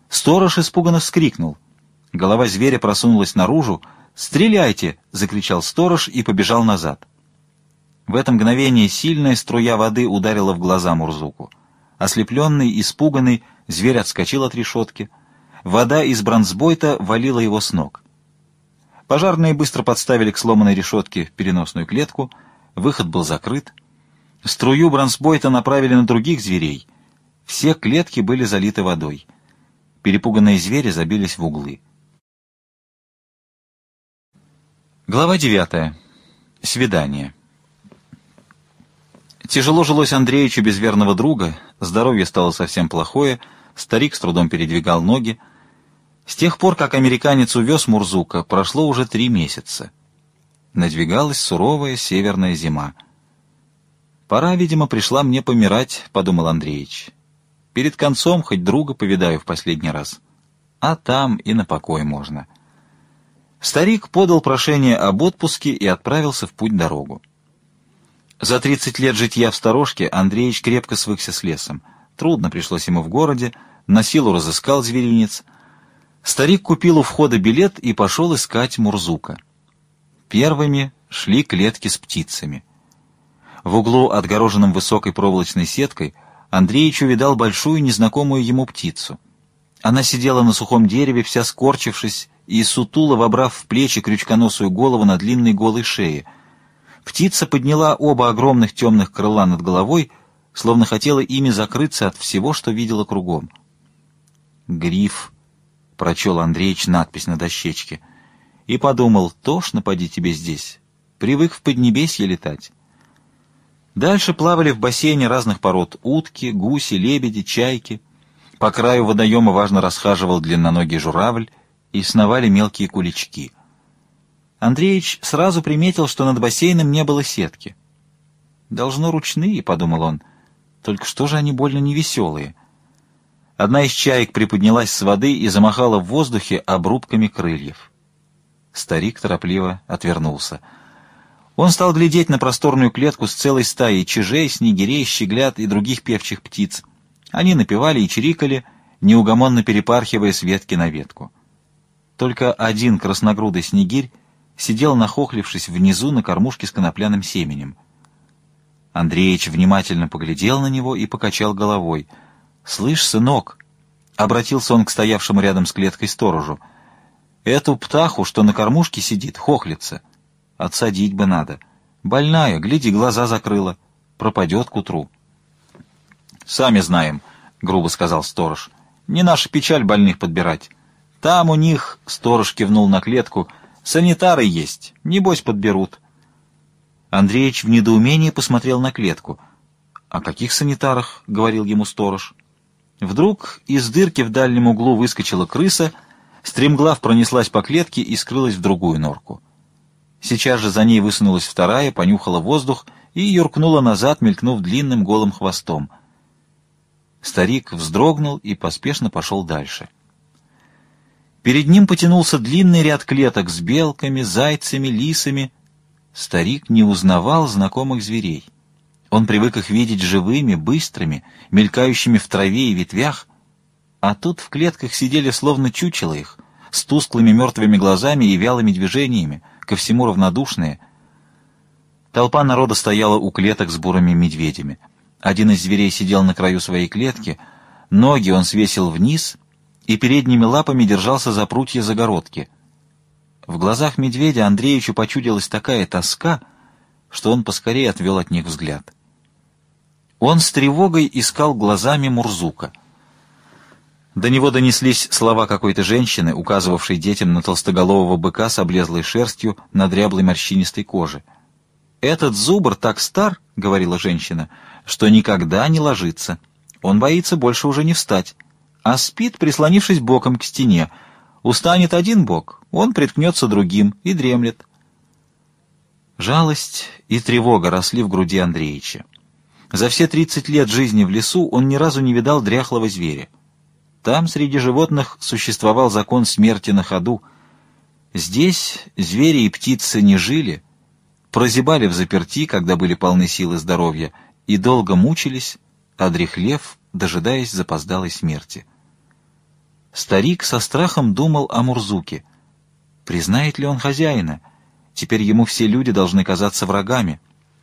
[SPEAKER 1] Сторож испуганно вскрикнул. Голова зверя просунулась наружу. «Стреляйте!» — закричал сторож и побежал назад. В это мгновение сильная струя воды ударила в глаза Мурзуку. Ослепленный, испуганный, зверь отскочил от решетки. Вода из бронзбойта валила его с ног. Пожарные быстро подставили к сломанной решетке переносную клетку. Выход был закрыт. Струю бронзбойта направили на других зверей. Все клетки были залиты водой. Перепуганные звери забились в углы. Глава 9. Свидание. Тяжело жилось Андреичу без верного друга, здоровье стало совсем плохое, старик с трудом передвигал ноги. С тех пор, как американец увез Мурзука, прошло уже 3 месяца. Надвигалась суровая северная зима. «Пора, видимо, пришла мне помирать», — подумал Андреич. «Перед концом хоть друга повидаю в последний раз. А там и на покой можно». Старик подал прошение об отпуске и отправился в путь-дорогу. За 30 лет житья в сторожке Андреич крепко свыкся с лесом. Трудно пришлось ему в городе, на силу разыскал зверинец. Старик купил у входа билет и пошел искать Мурзука. Первыми шли клетки с птицами. В углу, отгороженном высокой проволочной сеткой, Андреич увидал большую незнакомую ему птицу. Она сидела на сухом дереве, вся скорчившись, и сутула, вобрав в плечи крючконосую голову на длинной голой шее. Птица подняла оба огромных темных крыла над головой, словно хотела ими закрыться от всего, что видела кругом. «Гриф», — прочел Андреич надпись на дощечке, и подумал: «Тошно поди тебе здесь, привык в Поднебесье летать». Дальше плавали в бассейне разных пород утки, гуси, лебеди, чайки. По краю водоема важно расхаживал длинноногий журавль, и сновали мелкие кулички. Андреич сразу приметил, что над бассейном не было сетки. «Должно ручные», — подумал он, — «только что же они больно невеселые». Одна из чаек приподнялась с воды и замахала в воздухе обрубками крыльев. Старик торопливо отвернулся. Он стал глядеть на просторную клетку с целой стаей чижей, снегирей, щеглят и других певчих птиц. Они напевали и чирикали, неугомонно перепархивая с ветки на ветку. Только один красногрудый снегирь сидел, нахохлившись внизу на кормушке с конопляным семенем. Андреич внимательно поглядел на него и покачал головой. «Слышь, сынок!» — обратился он к стоявшему рядом с клеткой сторожу. «Эту птаху, что на кормушке сидит, хохлится. Отсадить бы надо. Больная, гляди, глаза закрыла. Пропадет к утру». «Сами знаем», — грубо сказал сторож. «Не наша печаль больных подбирать. Там у них, — сторож кивнул на клетку, — санитары есть, небось подберут». Андреич в недоумении посмотрел на клетку. «О каких санитарах?» — говорил ему сторож. Вдруг из дырки в дальнем углу выскочила крыса, стремглав пронеслась по клетке и скрылась в другую норку. Сейчас же за ней высунулась вторая, понюхала воздух и юркнула назад, мелькнув длинным голым хвостом. Старик вздрогнул и поспешно пошел дальше. Перед ним потянулся длинный ряд клеток с белками, зайцами, лисами. Старик не узнавал знакомых зверей. Он привык их видеть живыми, быстрыми, мелькающими в траве и ветвях, а тут в клетках сидели словно чучело их, с тусклыми мертвыми глазами и вялыми движениями, ко всему равнодушные. Толпа народа стояла у клеток с бурыми медведями. Один из зверей сидел на краю своей клетки, ноги он свесил вниз и передними лапами держался за прутья загородки. В глазах медведя Андреичу почудилась такая тоска, что он поскорее отвел от них взгляд. Он с тревогой искал глазами Мурзука. До него донеслись слова какой-то женщины, указывавшей детям на толстоголового быка с облезлой шерстью на дряблой морщинистой коже. «Этот зубр так стар, — говорила женщина, — что никогда не ложится. Он боится больше уже не встать, а спит, прислонившись боком к стене. Устанет один бок, он приткнется другим и дремлет». Жалость и тревога росли в груди Андреича. За все 30 лет жизни в лесу он ни разу не видал дряхлого зверя. Там среди животных существовал закон смерти на ходу. Здесь звери и птицы не жили, прозябали взаперти, когда были полны сил и здоровья, и долго мучились, одряхлев, дожидаясь запоздалой смерти. Старик со страхом думал о Мурзуке. Признает ли он хозяина? Теперь ему все люди должны казаться врагами.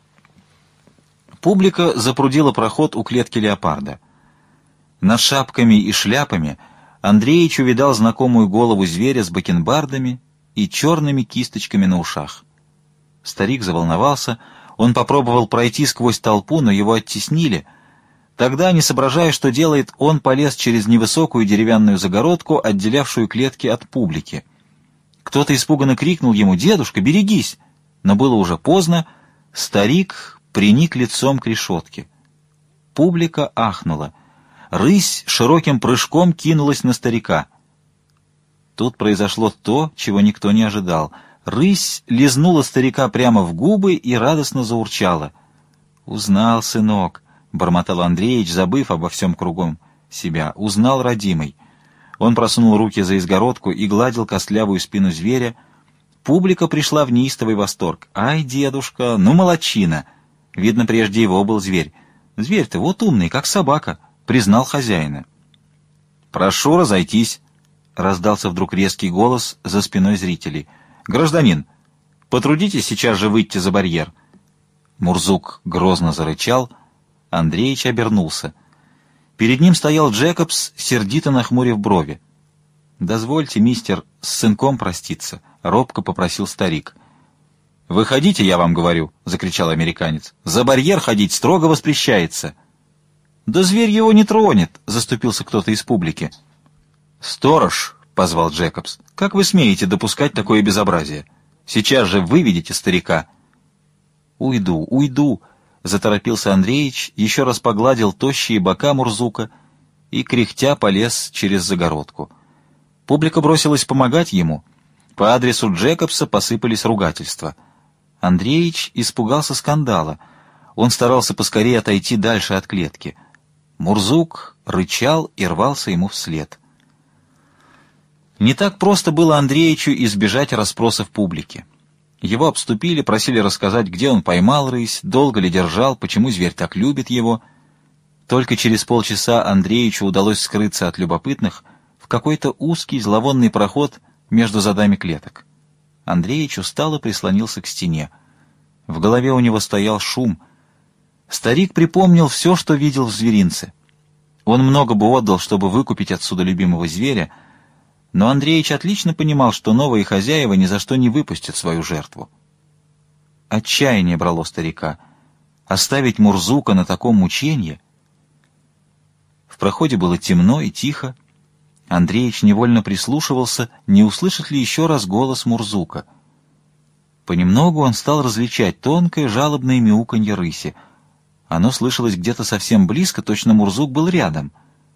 [SPEAKER 1] Публика запрудила проход у клетки леопарда. Над шапками и шляпами Андреич увидал знакомую голову зверя с бакенбардами и черными кисточками на ушах. Старик заволновался, он попробовал пройти сквозь толпу, но его оттеснили. Тогда, не соображая, что делает, он полез через невысокую деревянную загородку, отделявшую клетки от публики. Кто-то испуганно крикнул ему: «Дедушка, берегись!» Но было уже поздно, старик приник лицом к решетке. Публика ахнула. Рысь широким прыжком кинулась на старика. Тут произошло то, чего никто не ожидал. Рысь лизнула старика прямо в губы и радостно заурчала. «Узнал, сынок», — бормотал Андреич, забыв обо всем кругом себя. «Узнал, родимый». Он просунул руки за изгородку и гладил костлявую спину зверя. Публика пришла в неистовый восторг. «Ай, дедушка, ну молодчина!» Видно, прежде его был зверь. «Зверь-то вот умный, как собака», — признал хозяина. «Прошу разойтись», — раздался вдруг резкий голос за спиной зрителей. «Гражданин, потрудитесь сейчас же выйти за барьер». Мурзук грозно зарычал. Андреич обернулся. Перед ним стоял Джекобс, сердито нахмурив брови. «Дозвольте, мистер, с сынком проститься», — робко попросил старик. «Выходите, я вам говорю», — закричал американец. «За барьер ходить строго воспрещается». «Да зверь его не тронет», — заступился кто-то из публики. «Сторож», — позвал Джекобс, — «как вы смеете допускать такое безобразие? Сейчас же выведите старика». «Уйду, уйду», — заторопился Андреич, еще раз погладил тощие бока Мурзука и, кряхтя, полез через загородку. Публика бросилась помогать ему. По адресу Джекобса посыпались ругательства. Андреич испугался скандала. Он старался поскорее отойти дальше от клетки. Мурзук рычал и рвался ему вслед. Не так просто было Андреичу избежать расспросов публики. Его обступили, просили рассказать, где он поймал рысь, долго ли держал, почему зверь так любит его. Только через полчаса Андреичу удалось скрыться от любопытных в какой-то узкий зловонный проход между задами клеток. Андреич устало прислонился к стене. В голове у него стоял шум. Старик припомнил все, что видел в зверинце. Он много бы отдал, чтобы выкупить отсюда любимого зверя, но Андреич отлично понимал, что новые хозяева ни за что не выпустят свою жертву. Отчаяние брало старика. Оставить Мурзука на таком мучении? В проходе было темно и тихо. Андреич невольно прислушивался, не услышит ли еще раз голос Мурзука. Понемногу он стал различать тонкое жалобное мяуканье рыси. Оно слышалось где-то совсем близко, точно Мурзук был рядом.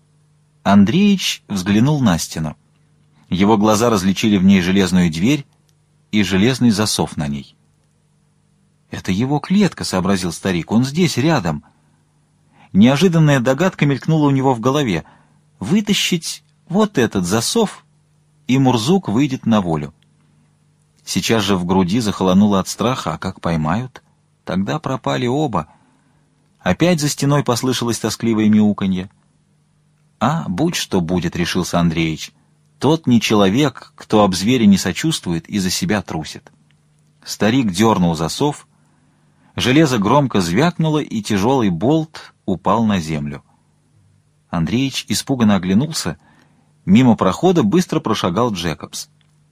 [SPEAKER 1] Андреич взглянул на стену. Его глаза различили в ней железную дверь и железный засов на ней. «Это его клетка», — сообразил старик, — «он здесь, рядом». Неожиданная догадка мелькнула у него в голове. «Вытащить вот этот засов, и Мурзук выйдет на волю». Сейчас же в груди захолонуло от страха, а как поймают? Тогда пропали оба. Опять за стеной послышалось тоскливое мяуканье. «А, будь что будет», — решился Андреич. «Тот не человек, кто об звере не сочувствует и за себя трусит». Старик дернул засов, железо громко звякнуло, и тяжелый болт упал на землю. Андреич испуганно оглянулся. Мимо прохода быстро прошагал Джекобс.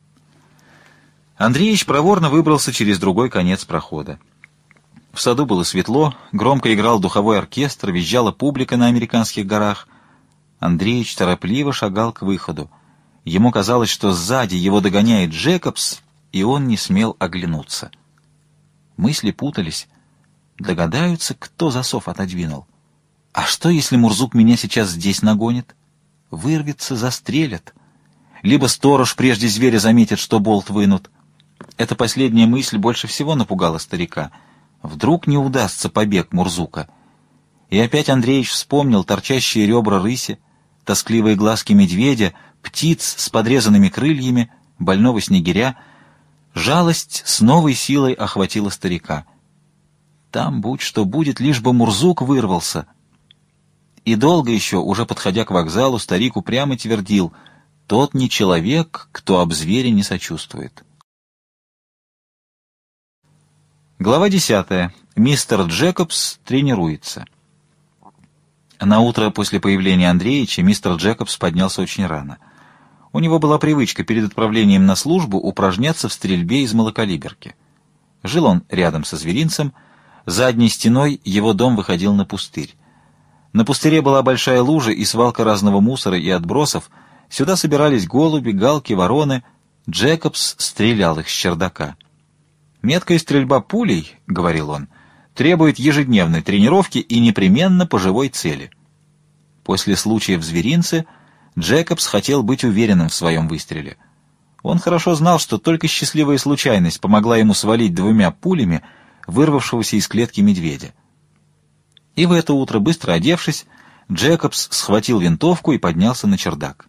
[SPEAKER 1] Андреич проворно выбрался через другой конец прохода. В саду было светло, громко играл духовой оркестр, визжала публика на американских горах. Андреич торопливо шагал к выходу. Ему казалось, что сзади его догоняет Джекобс, и он не смел оглянуться. Мысли путались. Догадаются, кто засов отодвинул. А что, если Мурзук меня сейчас здесь нагонит? Вырвется, застрелят. Либо сторож прежде зверя заметит, что болт вынут. Эта последняя мысль больше всего напугала старика. Вдруг не удастся побег Мурзука. И опять Андреич вспомнил торчащие ребра рыси, тоскливые глазки медведя, птиц с подрезанными крыльями, больного снегиря. Жалость с новой силой охватила старика. Там будь что будет, лишь бы Мурзук вырвался. И долго еще, уже подходя к вокзалу, старик упрямо твердил: Тот не человек, кто об звере не сочувствует. Глава 10. Мистер Джекобс тренируется. На утро после появления Андреевича мистер Джекобс поднялся очень рано. У него была привычка перед отправлением на службу упражняться в стрельбе из малокалиберки. Жил он рядом со зверинцем, задней стеной его дом выходил на пустырь. На пустыре была большая лужа и свалка разного мусора и отбросов. Сюда собирались голуби, галки, вороны. Джекобс стрелял их с чердака. «Меткая стрельба пулей, — говорил он, — требует ежедневной тренировки и непременно по живой цели». После случая в зверинце Джекобс хотел быть уверенным в своем выстреле. Он хорошо знал, что только счастливая случайность помогла ему свалить 2 пулями вырвавшегося из клетки медведя. И в это утро, быстро одевшись, Джекобс схватил винтовку и поднялся на чердак.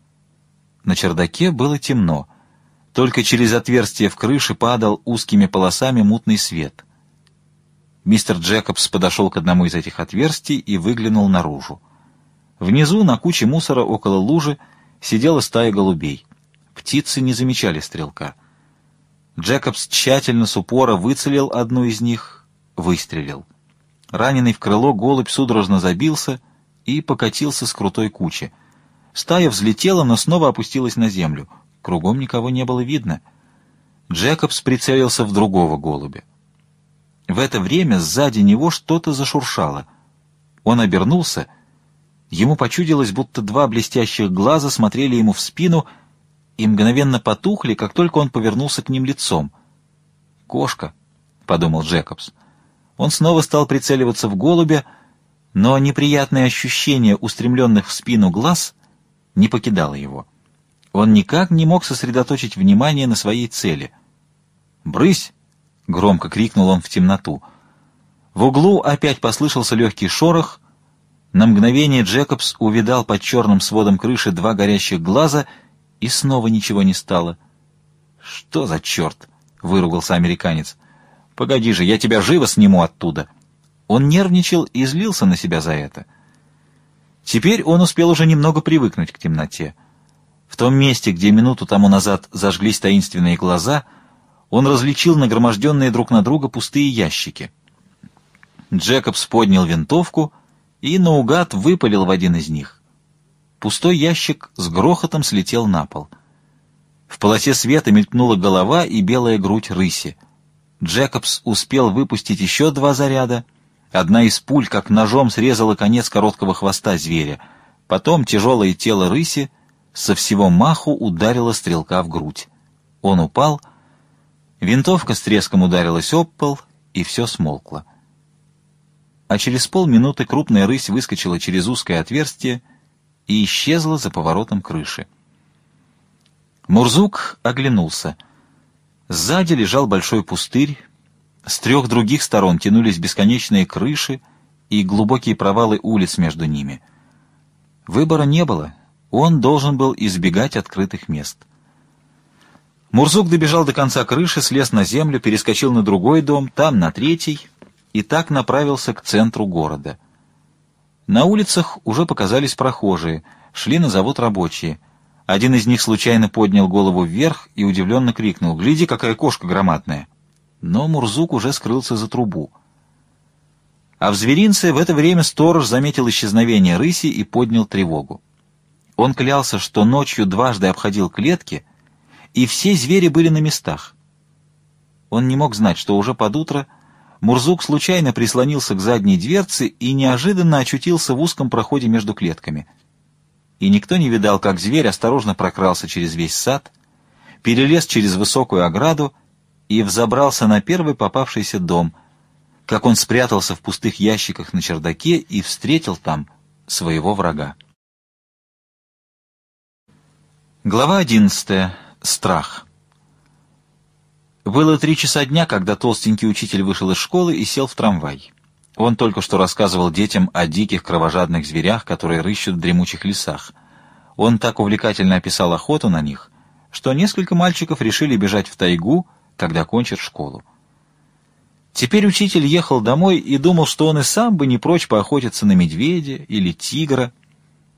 [SPEAKER 1] На чердаке было темно. Только через отверстие в крыше падал узкими полосами мутный свет. Мистер Джекобс подошел к одному из этих отверстий и выглянул наружу. Внизу, на куче мусора около лужи, сидела стая голубей. Птицы не замечали стрелка. Джекобс тщательно с упора выцелил одну из них, выстрелил. Раненый в крыло голубь судорожно забился и покатился с крутой кучи. Стая взлетела, но снова опустилась на землю. Кругом никого не было видно. Джекобс прицелился в другого голубя. В это время сзади него что-то зашуршало. Он обернулся. Ему почудилось, будто 2 блестящих глаза смотрели ему в спину и мгновенно потухли, как только он повернулся к ним лицом. «Кошка», — подумал Джекобс. Он снова стал прицеливаться в голубя, но неприятное ощущение устремленных в спину глаз не покидало его. Он никак не мог сосредоточить внимание на своей цели. «Брысь!» — громко крикнул он в темноту. В углу опять послышался легкий шорох. На мгновение Джекобс увидал под черным сводом крыши 2 горящих глаза, и снова ничего не стало. «Что за черт?» — выругался американец. «Погоди же, я тебя живо сниму оттуда!» Он нервничал и злился на себя за это. Теперь он успел уже немного привыкнуть к темноте. В том месте, где минуту тому назад зажглись таинственные глаза, он различил нагроможденные друг на друга пустые ящики. Джекобс поднял винтовку и наугад выпалил в один из них. Пустой ящик с грохотом слетел на пол. В полосе света мелькнула голова и белая грудь рыси. Джекобс успел выпустить еще 2 заряда. Одна из пуль, как ножом, срезала конец короткого хвоста зверя. Потом тяжелое тело рыси со всего маху ударило стрелка в грудь. Он упал, винтовка с треском ударилась об пол, и все смолкло. А через полминуты крупная рысь выскочила через узкое отверстие и исчезла за поворотом крыши. Мурзук оглянулся. Сзади лежал большой пустырь, с 3 других сторон тянулись бесконечные крыши и глубокие провалы улиц между ними. Выбора не было. Он должен был избегать открытых мест. Мурзук добежал до конца крыши, слез на землю, перескочил на другой дом, там на 3-й, и так направился к центру города. На улицах уже показались прохожие, шли на завод рабочие. Один из них случайно поднял голову вверх и удивленно крикнул: «Гляди, какая кошка громадная!» Но Мурзук уже скрылся за трубу. А в зверинце в это время сторож заметил исчезновение рыси и поднял тревогу. Он клялся, что ночью дважды обходил клетки, и все звери были на местах. Он не мог знать, что уже под утро Мурзук случайно прислонился к задней дверце и неожиданно очутился в узком проходе между клетками. И никто не видал, как зверь осторожно прокрался через весь сад, перелез через высокую ограду и взобрался на первый попавшийся дом, как он спрятался в пустых ящиках на чердаке и встретил там своего врага. Глава 11. Страх. Было 3 часа дня, когда толстенький учитель вышел из школы и сел в трамвай. Он только что рассказывал детям о диких кровожадных зверях, которые рыщут в дремучих лесах. Он так увлекательно описал охоту на них, что несколько мальчиков решили бежать в тайгу, когда кончат школу. Теперь учитель ехал домой и думал, что он и сам бы не прочь поохотиться на медведя или тигра.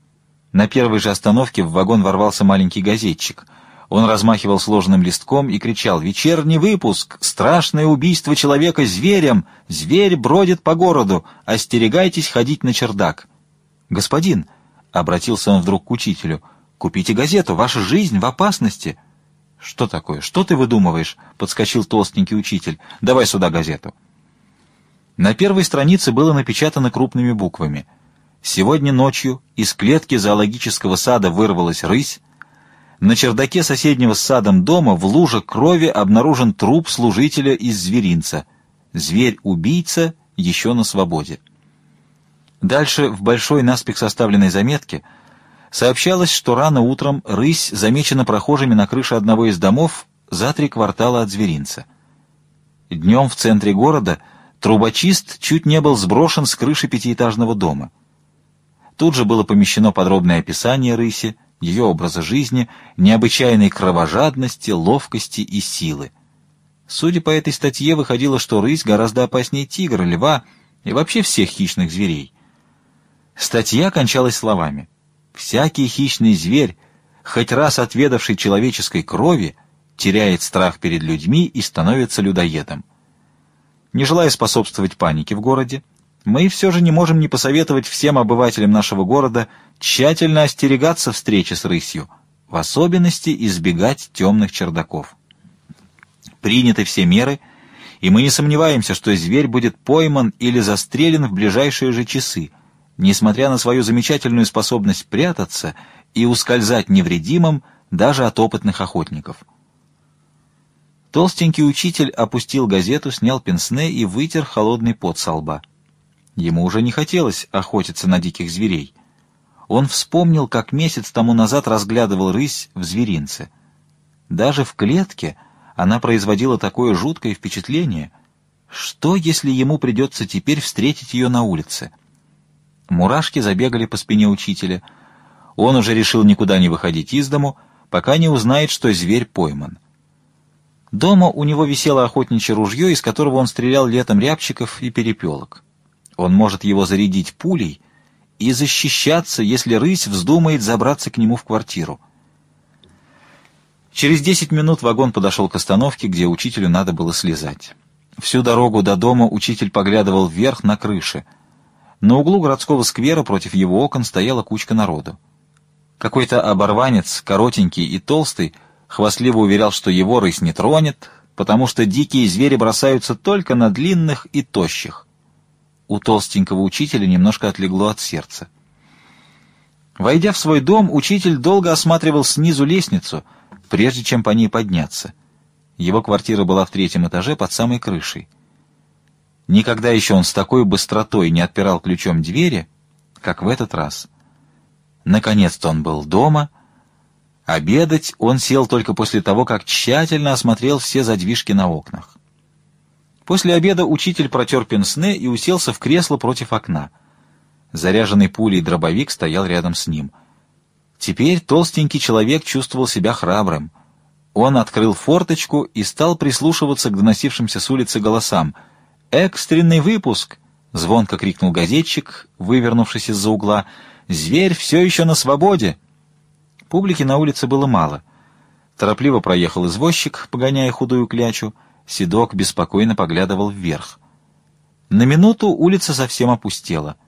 [SPEAKER 1] На первой же остановке в вагон ворвался маленький газетчик. Он размахивал сложенным листком и кричал: «Вечерний выпуск! Страшное убийство человека зверем! Зверь бродит по городу! Остерегайтесь ходить на чердак!» «Господин!» — обратился он вдруг к учителю. «Купите газету! Ваша жизнь в опасности!» «Что такое? Что ты выдумываешь?» — подскочил толстенький учитель. «Давай сюда газету». На первой странице было напечатано крупными буквами: «Сегодня ночью из клетки зоологического сада вырвалась рысь. На чердаке соседнего с садом дома в луже крови обнаружен труп служителя из зверинца. Зверь-убийца еще на свободе». Дальше в большой наспех составленной заметке сообщалось, что рано утром рысь замечена прохожими на крыше одного из домов за 3 квартала от зверинца. Днем в центре города трубочист чуть не был сброшен с крыши 5-этажного дома. Тут же было помещено подробное описание рыси, ее образа жизни, необычайной кровожадности, ловкости и силы. Судя по этой статье, выходило, что рысь гораздо опаснее тигра, льва и вообще всех хищных зверей. Статья кончалась словами: «Всякий хищный зверь, хоть раз отведавший человеческой крови, теряет страх перед людьми и становится людоедом». Не желая способствовать панике в городе, мы все же не можем не посоветовать всем обывателям нашего города тщательно остерегаться встречи с рысью, в особенности избегать темных чердаков. Приняты все меры, и мы не сомневаемся, что зверь будет пойман или застрелен в ближайшие же часы, несмотря на свою замечательную способность прятаться и ускользать невредимым даже от опытных охотников. Толстенький учитель опустил газету, снял пенсне и вытер холодный пот со лба. Ему уже не хотелось охотиться на диких зверей. Он вспомнил, как месяц тому назад разглядывал рысь в зверинце. Даже в клетке она производила такое жуткое впечатление. Что, если ему придется теперь встретить ее на улице? Мурашки забегали по спине учителя. Он уже решил никуда не выходить из дому, пока не узнает, что зверь пойман. Дома у него висело охотничье ружье, из которого он стрелял летом рябчиков и перепелок. Он может его зарядить пулей и защищаться, если рысь вздумает забраться к нему в квартиру. Через 10 минут вагон подошел к остановке, где учителю надо было слезать. Всю дорогу до дома учитель поглядывал вверх на крыши. На углу городского сквера против его окон стояла кучка народу. Какой-то оборванец, коротенький и толстый, хвастливо уверял, что его рысь не тронет, потому что дикие звери бросаются только на длинных и тощих. У толстенького учителя немножко отлегло от сердца. Войдя в свой дом, учитель долго осматривал снизу лестницу, прежде чем по ней подняться. Его квартира была в 3-м этаже под самой крышей. Никогда еще он с такой быстротой не отпирал ключом двери, как в этот раз. Наконец-то он был дома. Обедать он сел только после того, как тщательно осмотрел все задвижки на окнах. После обеда учитель протер пенсне и уселся в кресло против окна. Заряженный пулей дробовик стоял рядом с ним. Теперь толстенький человек чувствовал себя храбрым. Он открыл форточку и стал прислушиваться к доносившимся с улицы голосам. «Экстренный выпуск!» — звонко крикнул газетчик, вывернувшись из-за угла. «Зверь все еще на свободе!» Публики на улице было мало. Торопливо проехал извозчик, погоняя худую клячу. Седок беспокойно поглядывал вверх. На минуту улица совсем опустела.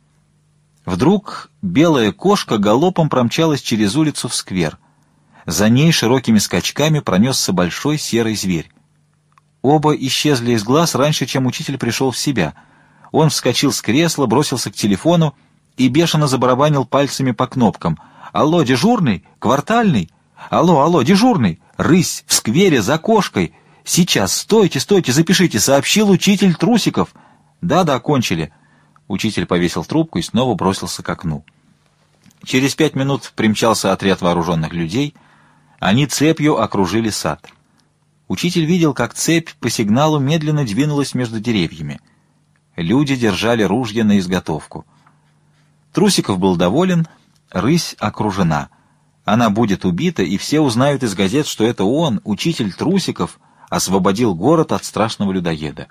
[SPEAKER 1] Вдруг белая кошка галопом промчалась через улицу в сквер. За ней широкими скачками пронесся большой серый зверь. Оба исчезли из глаз раньше, чем учитель пришел в себя. Он вскочил с кресла, бросился к телефону и бешено забарабанил пальцами по кнопкам. «Алло, дежурный? Квартальный? Алло, алло, дежурный? Рысь в сквере за кошкой! Сейчас, стойте, стойте, запишите, сообщил учитель Трусиков!» «Да-да, кончили». Учитель повесил трубку и снова бросился к окну. Через 5 минут примчался отряд вооруженных людей. Они цепью окружили сад. Учитель видел, как цепь по сигналу медленно двинулась между деревьями. Люди держали ружья на изготовку. Трусиков был доволен, рысь окружена. Она будет убита, и все узнают из газет, что это он, учитель Трусиков, освободил город от страшного людоеда.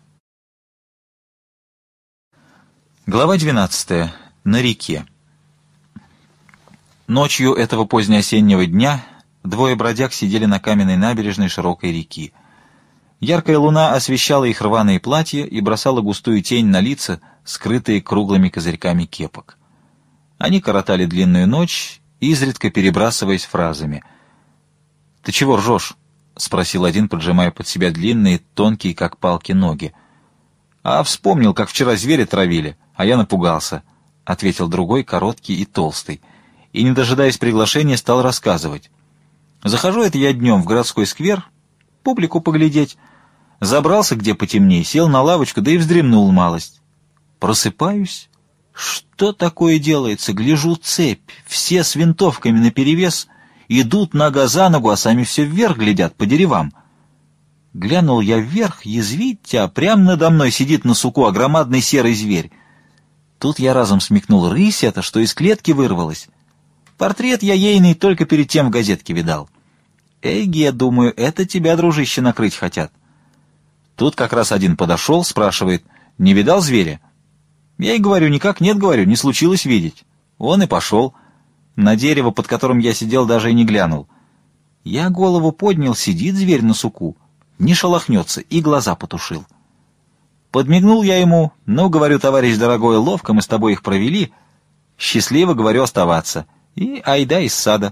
[SPEAKER 1] Глава 12. На реке. Ночью этого позднеосеннего дня двое бродяг сидели на каменной набережной широкой реки. Яркая луна освещала их рваные платья и бросала густую тень на лица, скрытые круглыми козырьками кепок. Они коротали длинную ночь, изредка перебрасываясь фразами. «Ты чего ржешь?» — спросил один, поджимая под себя длинные, тонкие, как палки, ноги. «А вспомнил, как вчера зверя травили, а я напугался», — ответил другой, короткий и толстый, и, не дожидаясь приглашения, стал рассказывать. «Захожу это я днем в городской сквер, публику поглядеть. Забрался где потемнее, сел на лавочку, да и вздремнул малость. Просыпаюсь. Что такое делается? Гляжу, цепь, все с винтовками наперевес, идут нога за ногу, а сами все вверх глядят, по деревам. Глянул я вверх, язвить, а прямо надо мной сидит на суку огромадный серый зверь. Тут я разом смекнул, рысь это, что из клетки вырвалась. Портрет я ейный только перед тем в газетке видал. Эге, думаю, это тебя, дружище, накрыть хотят. Тут как раз один подошел, спрашивает, не видал зверя? Я и говорю, никак нет, говорю, не случилось видеть. Он и пошел. На дерево, под которым я сидел, даже и не глянул. Я голову поднял, сидит зверь на суку, не шелохнется, и глаза потушил. Подмигнул я ему, ну, говорю, товарищ дорогой, ловко мы с тобой их провели, счастливо, говорю, оставаться. И айда из сада.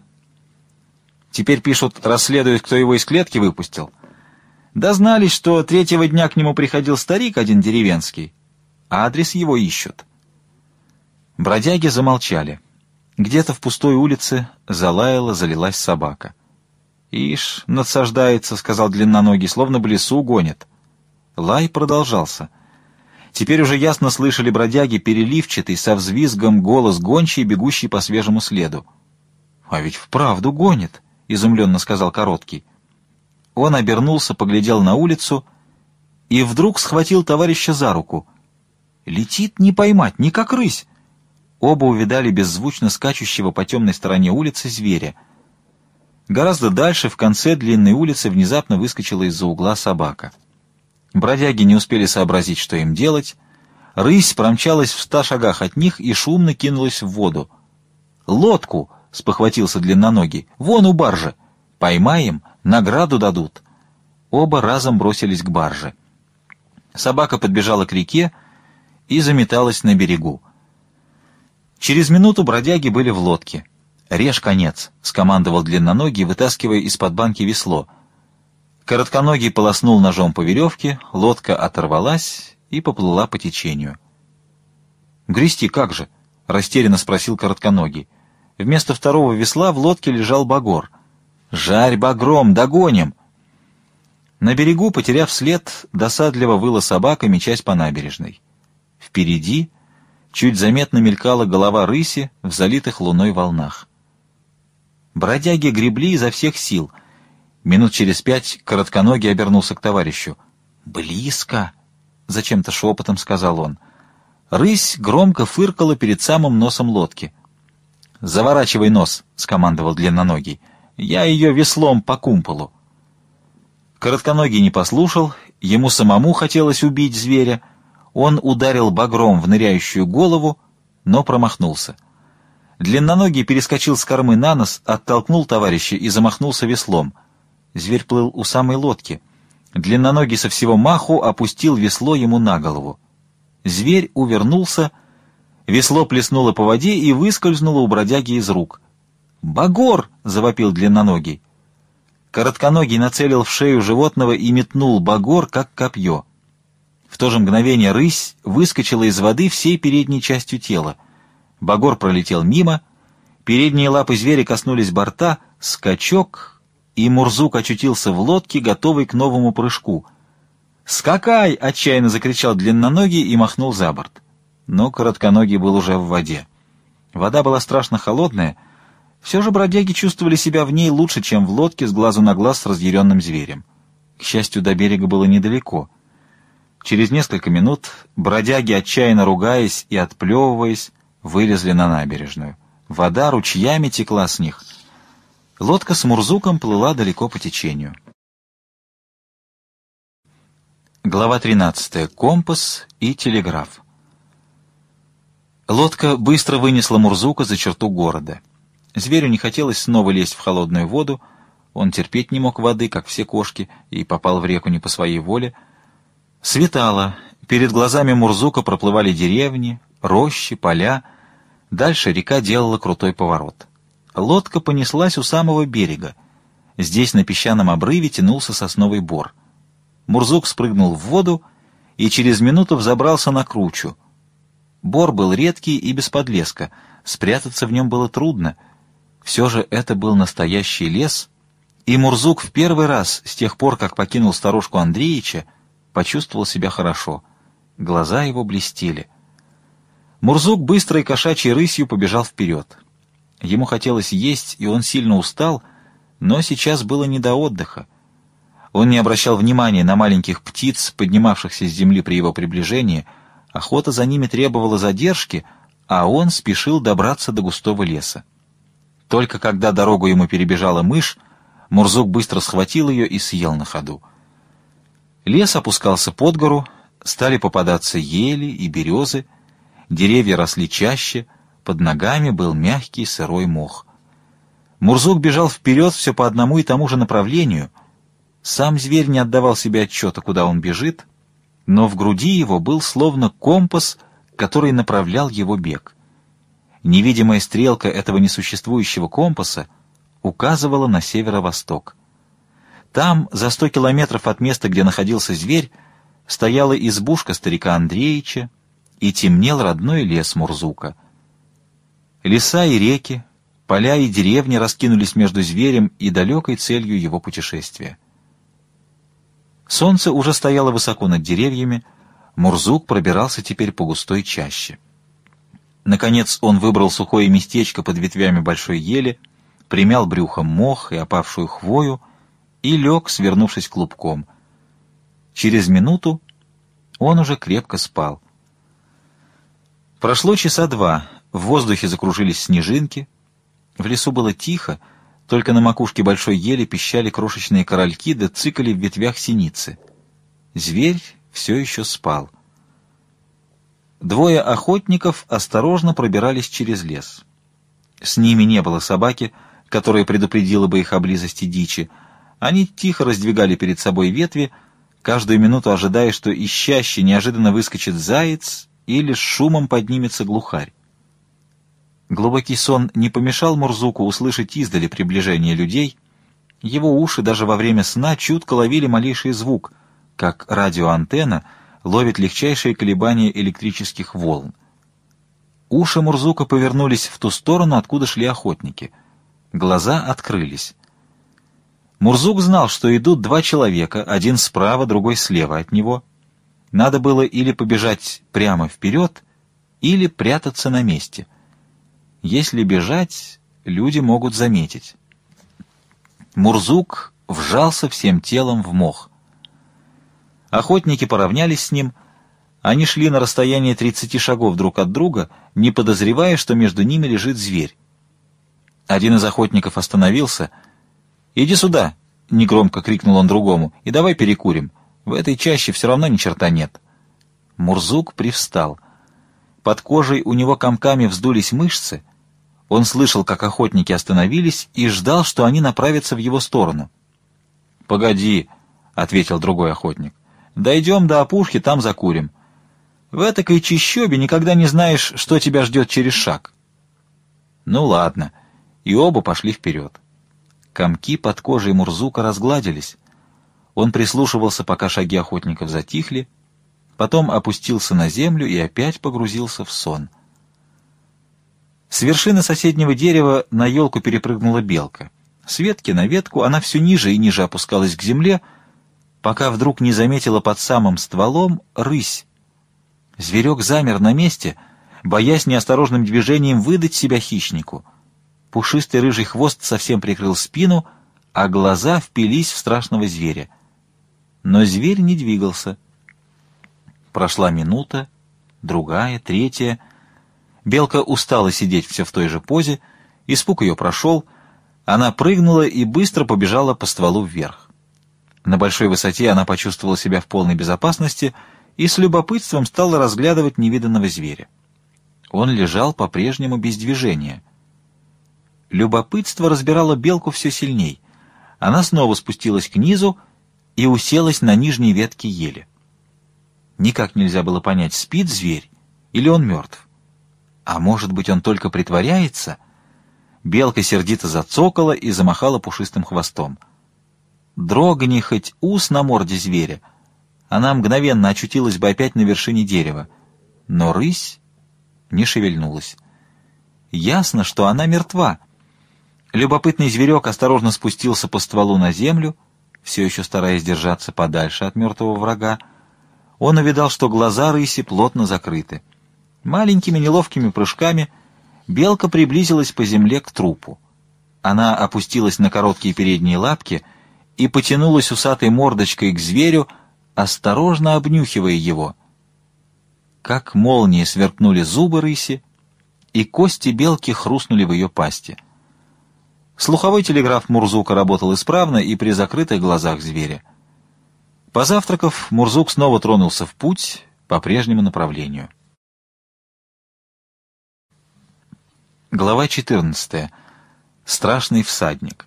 [SPEAKER 1] Теперь, пишут, расследуют, кто его из клетки выпустил. Дознались, что третьего дня к нему приходил старик один деревенский, а адрес его ищут. Бродяги замолчали. Где-то в пустой улице залаяла, залилась собака. «Ишь, надсаждается», — сказал длинноногий, — «словно в лесу гонит». Лай продолжался. Теперь уже ясно слышали бродяги переливчатый, со взвизгом голос гончий, бегущий по свежему следу. «А ведь вправду гонит», — изумленно сказал Короткий. Он обернулся, поглядел на улицу и вдруг схватил товарища за руку. Летит не поймать, не как рысь. Оба увидали беззвучно скачущего по темной стороне улицы зверя. Гораздо дальше, в конце длинной улицы, внезапно выскочила из-за угла собака. Бродяги не успели сообразить, что им делать. Рысь промчалась в 100 шагах от них и шумно кинулась в воду. «Лодку!» — спохватился длинноногий. «Вон у баржи! Поймаем, награду дадут!» Оба разом бросились к барже. Собака подбежала к реке и заметалась на берегу. Через минуту бродяги были в лодке. «Режь конец», — скомандовал длинноногий, вытаскивая из-под банки весло. Коротконогий полоснул ножом по веревке, лодка оторвалась и поплыла по течению. «Грести как же?» — растерянно спросил Коротконогий. Вместо второго весла в лодке лежал багор. «Жарь багром, догоним!» На берегу, потеряв след, досадливо выла собака, мечась по набережной. Впереди чуть заметно мелькала голова рыси в залитых луной волнах. Бродяги гребли изо всех сил. Минут через 5 Коротконогий обернулся к товарищу. «Близко!» — зачем-то шепотом сказал он. Рысь громко фыркала перед самым носом лодки. «Заворачивай нос!» — скомандовал длинноногий. «Я ее веслом по кумполу». Коротконогий не послушал, ему самому хотелось убить зверя. Он ударил багром в ныряющую голову, но промахнулся. Длинноногий перескочил с кормы на нос, оттолкнул товарища и замахнулся веслом. Зверь плыл у самой лодки. Длинноногий со всего маху опустил весло ему на голову. Зверь увернулся, весло плеснуло по воде и выскользнуло у бродяги из рук. «Багор!» — завопил длинноногий. Коротконогий нацелил в шею животного и метнул багор, как копье. В то же мгновение рысь выскочила из воды всей передней частью тела. Багор пролетел мимо, передние лапы зверя коснулись борта, скачок, и Мурзук очутился в лодке, готовый к новому прыжку. «Скакай!» — отчаянно закричал длинноногий и махнул за борт. Но Коротконогий был уже в воде. Вода была страшно холодная, все же бродяги чувствовали себя в ней лучше, чем в лодке с глазу на глаз с разъяренным зверем. К счастью, до берега было недалеко. Через несколько минут бродяги, отчаянно ругаясь и отплевываясь, вылезли на набережную. Вода ручьями текла с них. Лодка с Мурзуком плыла далеко по течению. Глава 13. Компас и телеграф. Лодка быстро вынесла Мурзука за черту города. Зверю не хотелось снова лезть в холодную воду, он терпеть не мог воды, как все кошки, и попал в реку не по своей воле. Светало, перед глазами Мурзука проплывали деревни, рощи, поля. Дальше река делала крутой поворот. Лодка понеслась у самого берега. Здесь на песчаном обрыве тянулся сосновый бор. Мурзук спрыгнул в воду и через минуту взобрался на кручу. Бор был редкий и без подлеска, спрятаться в нем было трудно. Все же это был настоящий лес, и Мурзук в первый раз с тех пор, как покинул старушку Андреича, почувствовал себя хорошо. Глаза его блестели. Мурзук быстрой кошачьей рысью побежал вперед. Ему хотелось есть, и он сильно устал, но сейчас было не до отдыха. Он не обращал внимания на маленьких птиц, поднимавшихся с земли при его приближении. Охота за ними требовала задержки, а он спешил добраться до густого леса. Только когда дорогу ему перебежала мышь, Мурзук быстро схватил ее и съел на ходу. Лес опускался под гору, стали попадаться ели и березы, деревья росли чаще, под ногами был мягкий сырой мох. Мурзук бежал вперед все по одному и тому же направлению. Сам зверь не отдавал себе отчета, куда он бежит, но в груди его был словно компас, который направлял его бег. Невидимая стрелка этого несуществующего компаса указывала на северо-восток. Там, за 100 километров от места, где находился зверь, стояла избушка старика Андреича, и темнел родной лес Мурзука. Леса и реки, поля и деревни раскинулись между зверем и далекой целью его путешествия. Солнце уже стояло высоко над деревьями, Мурзук пробирался теперь по густой чаще. Наконец он выбрал сухое местечко под ветвями большой ели, примял брюхом мох и опавшую хвою и лег, свернувшись клубком. Через минуту он уже крепко спал. Прошло часа два, в воздухе закружились снежинки, в лесу было тихо, только на макушке большой ели пищали крошечные корольки да цикали в ветвях синицы. Зверь все еще спал. Двое охотников осторожно пробирались через лес. С ними не было собаки, которая предупредила бы их о близости дичи. Они тихо раздвигали перед собой ветви, каждую минуту ожидая, что из чащи неожиданно выскочит заяц или с шумом поднимется глухарь. Глубокий сон не помешал Мурзуку услышать издали приближение людей. Его уши даже во время сна чутко ловили малейший звук, как радиоантенна ловит легчайшие колебания электрических волн. Уши Мурзука повернулись в ту сторону, откуда шли охотники. Глаза открылись. Мурзук знал, что идут два человека, один справа, другой слева от него. Надо было или побежать прямо вперед, или прятаться на месте. Если бежать, люди могут заметить. Мурзук вжался всем телом в мох. Охотники поравнялись с ним. Они шли на расстояние 30 шагов друг от друга, не подозревая, что между ними лежит зверь. Один из охотников остановился. «Иди сюда!» — негромко крикнул он другому. «И давай перекурим. В этой чаще все равно ни черта нет». Мурзук привстал. Под кожей у него комками вздулись мышцы. Он слышал, как охотники остановились, и ждал, что они направятся в его сторону. «Погоди», — ответил другой охотник. «Дойдем до опушки, там закурим. В этакой чащобе никогда не знаешь, что тебя ждет через шаг». «Ну ладно». И оба пошли вперед. Комки под кожей Мурзука разгладились. Он прислушивался, пока шаги охотников затихли, потом опустился на землю и опять погрузился в сон. С вершины соседнего дерева на елку перепрыгнула белка. С ветки на ветку она все ниже и ниже опускалась к земле, пока вдруг не заметила под самым стволом рысь. Зверек замер на месте, боясь неосторожным движением выдать себя хищнику. Пушистый рыжий хвост совсем прикрыл спину, а глаза впились в страшного зверя. Но зверь не двигался. Прошла минута, другая, третья. Белка устала сидеть все в той же позе, испуг ее прошел, она прыгнула и быстро побежала по стволу вверх. На большой высоте она почувствовала себя в полной безопасности и с любопытством стала разглядывать невиданного зверя. Он лежал по-прежнему без движения. Любопытство разбирало белку все сильней. Она снова спустилась к низу и уселась на нижней ветке ели. Никак нельзя было понять, спит зверь или он мертв. А может быть, он только притворяется? Белка сердито зацокала и замахала пушистым хвостом. Дрогни хоть ус на морде зверя, она мгновенно очутилась бы опять на вершине дерева. Но рысь не шевельнулась. Ясно, что она мертва. Любопытный зверек осторожно спустился по стволу на землю, все еще стараясь держаться подальше от мертвого врага. Он увидал, что глаза рыси плотно закрыты. Маленькими неловкими прыжками белка приблизилась по земле к трупу. Она опустилась на короткие передние лапки и потянулась усатой мордочкой к зверю, осторожно обнюхивая его. Как молнии сверкнули зубы рыси, и кости белки хрустнули в ее пасти. Слуховой телеграф Мурзука работал исправно и при закрытых глазах зверя. Позавтракав, Мурзук снова тронулся в путь по прежнему направлению. Глава 14. Страшный всадник.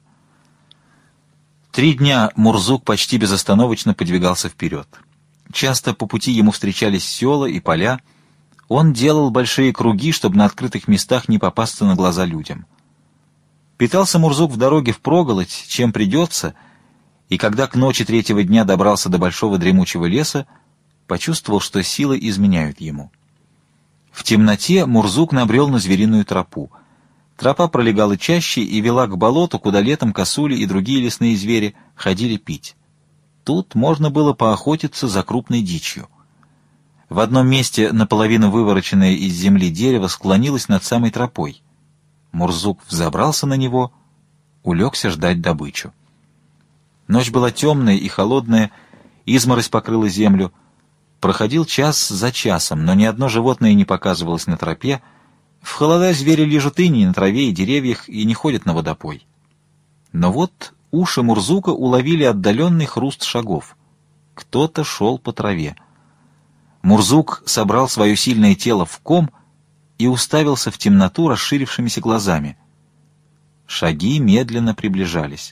[SPEAKER 1] 3 дня Мурзук почти безостановочно подвигался вперед. Часто по пути ему встречались села и поля. Он делал большие круги, чтобы на открытых местах не попасться на глаза людям. Питался Мурзук в дороге впроголодь, чем придется, и когда к ночи 3-го дня добрался до большого дремучего леса, почувствовал, что силы изменяют ему. В темноте Мурзук набрел на звериную тропу. Тропа пролегала чаще и вела к болоту, куда летом косули и другие лесные звери ходили пить. Тут можно было поохотиться за крупной дичью. В одном месте наполовину вывороченное из земли дерево склонилось над самой тропой. Мурзук взобрался на него, улегся ждать добычу. Ночь была темная и холодная, изморозь покрыла землю. Проходил час за часом, но ни одно животное не показывалось на тропе. В холода звери лежат иней на траве и деревьях и не ходят на водопой. Но вот уши Мурзука уловили отдаленный хруст шагов. Кто-то шел по траве. Мурзук собрал свое сильное тело в ком и уставился в темноту расширившимися глазами. Шаги медленно приближались.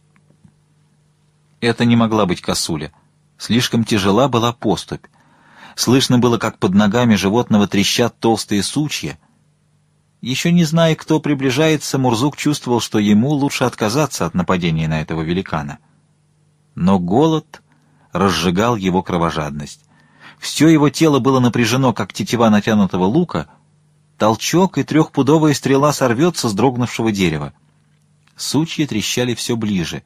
[SPEAKER 1] Это не могла быть косуля. Слишком тяжела была поступь. Слышно было, как под ногами животного трещат толстые сучья. Еще не зная, кто приближается, Мурзук чувствовал, что ему лучше отказаться от нападения на этого великана. Но голод разжигал его кровожадность. Все его тело было напряжено, как тетива натянутого лука. Толчок, и 3-пудовая стрела сорвется с дрогнувшего дерева. Сучья трещали все ближе.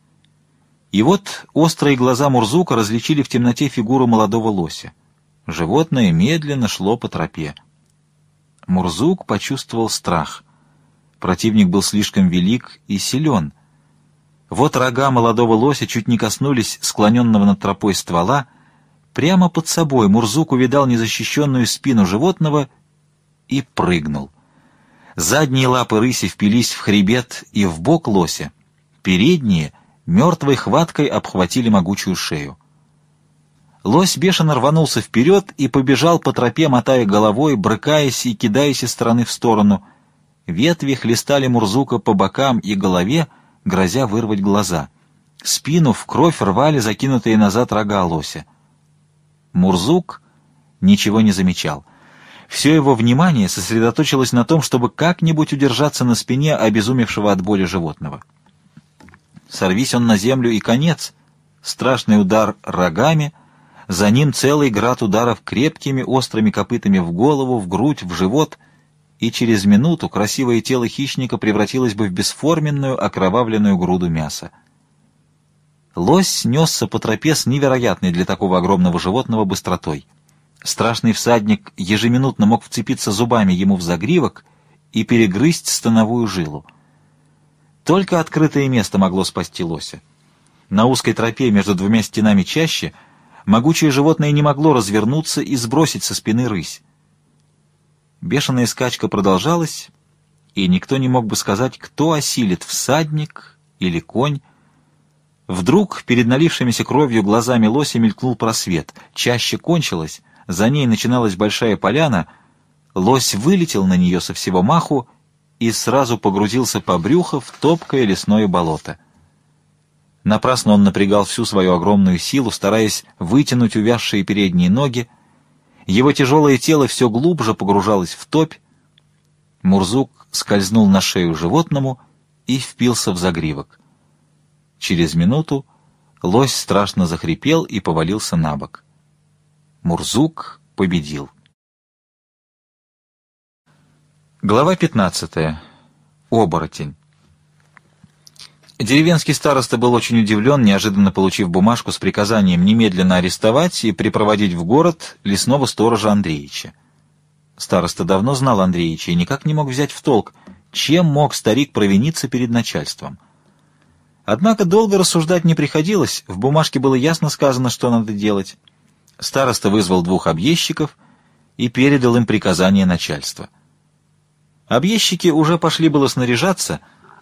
[SPEAKER 1] И вот острые глаза Мурзука различили в темноте фигуру молодого лося. Животное медленно шло по тропе. Мурзук почувствовал страх. Противник был слишком велик и силен. Вот рога молодого лося чуть не коснулись склоненного над тропой ствола. Прямо под собой Мурзук увидал незащищенную спину животного и прыгнул. Задние лапы рыси впились в хребет и в бок лося. Передние мертвой хваткой обхватили могучую шею. Лось бешено рванулся вперед и побежал по тропе, мотая головой, брыкаясь и кидаясь из стороны в сторону. Ветви хлестали Мурзука по бокам и голове, грозя вырвать глаза. Спину в кровь рвали закинутые назад рога лося. Мурзук ничего не замечал. Все его внимание сосредоточилось на том, чтобы как-нибудь удержаться на спине обезумевшего от боли животного. Сорвись он на землю, и конец. Страшный удар рогами, за ним целый град ударов крепкими острыми копытами в голову, в грудь, в живот, и через минуту красивое тело хищника превратилось бы в бесформенную окровавленную груду мяса. Лось несся по тропе с невероятной для такого огромного животного быстротой. Страшный всадник ежеминутно мог вцепиться зубами ему в загривок и перегрызть становую жилу. Только открытое место могло спасти лося. На узкой тропе между 2 стенами чащи могучее животное не могло развернуться и сбросить со спины рысь. Бешеная скачка продолжалась, и никто не мог бы сказать, кто осилит, всадник или конь. Вдруг перед налившимися кровью глазами лося мелькнул просвет. Чаща кончилась, за ней начиналась большая поляна. Лось вылетел на нее со всего маху и сразу погрузился по брюхо в топкое лесное болото. Напрасно он напрягал всю свою огромную силу, стараясь вытянуть увязшие передние ноги. Его тяжелое тело все глубже погружалось в топь. Мурзук скользнул на шею животному и впился в загривок. Через минуту лось страшно захрипел и повалился на бок. Мурзук победил. Глава 15. Оборотень. Деревенский староста был очень удивлен, неожиданно получив бумажку с приказанием немедленно арестовать и припроводить в город лесного сторожа Андреича. Староста давно знал Андреича и никак не мог взять в толк, чем мог старик провиниться перед начальством. Однако долго рассуждать не приходилось, в бумажке было ясно сказано, что надо делать. Староста вызвал 2 объездчиков и передал им приказание начальства. Объездчики уже пошли было снаряжаться,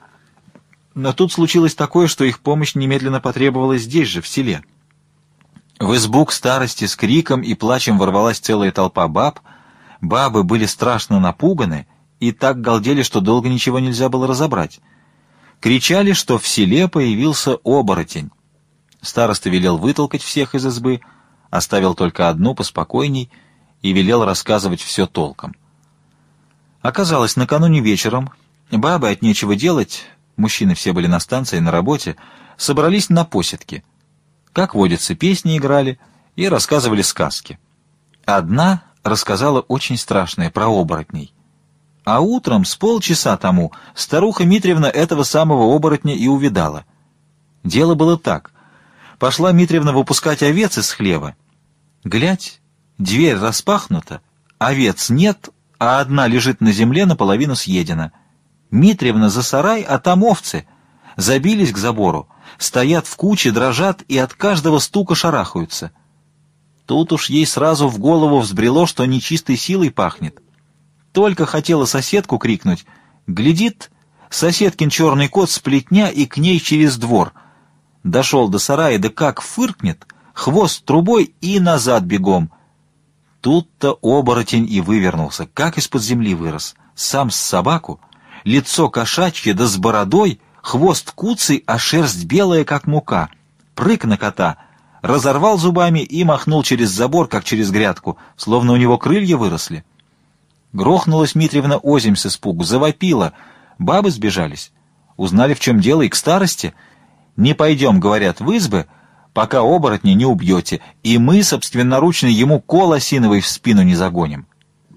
[SPEAKER 1] но тут случилось такое, что их помощь немедленно потребовалась здесь же, в селе. В избу к старости с криком и плачем ворвалась целая толпа баб. Бабы были страшно напуганы и так галдели, что долго ничего нельзя было разобрать. Кричали, что в селе появился оборотень. Староста велел вытолкать всех из избы, оставил только одну поспокойней и велел рассказывать все толком. Оказалось, накануне вечером бабы от нечего делать, мужчины все были на станции, на работе, собрались на посидке. Как водится, песни играли и рассказывали сказки. Одна рассказала очень страшное про оборотней. А утром, с полчаса тому, старуха Митревна этого самого оборотня и увидала. Дело было так. Пошла Митревна выпускать овец из хлева. Глядь, дверь распахнута, овец нет, а одна лежит на земле, наполовину съедена. Митревна за сарай, а там овцы. Забились к забору, стоят в куче, дрожат и от каждого стука шарахаются. Тут уж ей сразу в голову взбрело, что нечистой силой пахнет. Только хотела соседку крикнуть. Глядит, соседкин черный кот с плетня и к ней через двор. Дошел до сарая, да как фыркнет, хвост трубой и назад бегом. Тут-то оборотень и вывернулся, как из-под земли вырос. Сам с собаку, лицо кошачье, да с бородой, хвост куцый, а шерсть белая, как мука. Прыг на кота, разорвал зубами и махнул через забор, как через грядку, словно у него крылья выросли. Грохнулась Митревна озимь с испугу, завопила. Бабы сбежались. Узнали, в чем дело, и к старости. «Не пойдем, — говорят, — в избы, пока оборотня не убьете, и мы собственноручно ему кол осиновый в спину не загоним».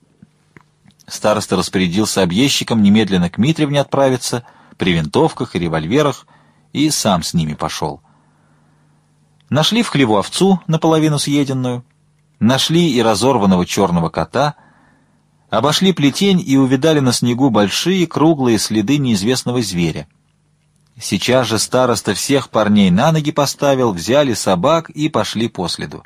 [SPEAKER 1] Староста распорядился объездчикам немедленно к Митревне отправиться, при винтовках и револьверах, и сам с ними пошел. Нашли в хлеву овцу, наполовину съеденную, нашли и разорванного черного кота, обошли плетень и увидали на снегу большие круглые следы неизвестного зверя. Сейчас же староста всех парней на ноги поставил, взяли собак и пошли по следу.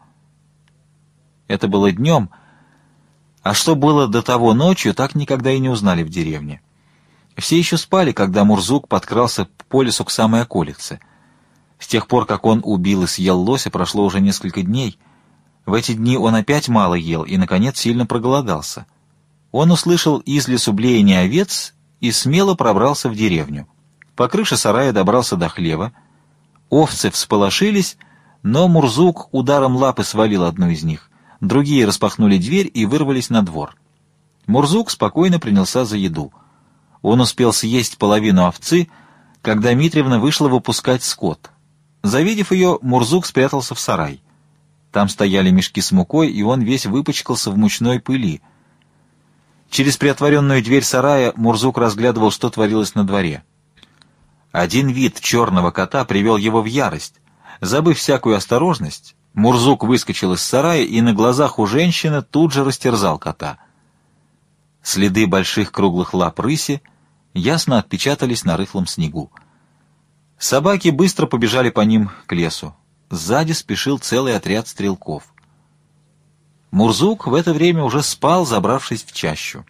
[SPEAKER 1] Это было днем, а что было до того ночью, так никогда и не узнали в деревне. Все еще спали, когда Мурзук подкрался по лесу к самой околице. С тех пор, как он убил и съел лося, прошло уже несколько дней. В эти дни он опять мало ел и, наконец, сильно проголодался. Он услышал из лесу блеяние овец и смело пробрался в деревню. По крыше сарая добрался до хлева. Овцы всполошились, но Мурзук ударом лапы свалил одну из них. Другие распахнули дверь и вырвались на двор. Мурзук спокойно принялся за еду. Он успел съесть половину овцы, когда Митревна вышла выпускать скот. Завидев ее, Мурзук спрятался в сарай. Там стояли мешки с мукой, и он весь выпачкался в мучной пыли. Через приотворенную дверь сарая Мурзук разглядывал, что творилось на дворе. Один вид черного кота привел его в ярость. Забыв всякую осторожность, Мурзук выскочил из сарая и на глазах у женщины тут же растерзал кота. Следы больших круглых лап рыси ясно отпечатались на рыхлом снегу. Собаки быстро побежали по ним к лесу. Сзади спешил целый отряд стрелков. Мурзук в это время уже спал, забравшись в чащу.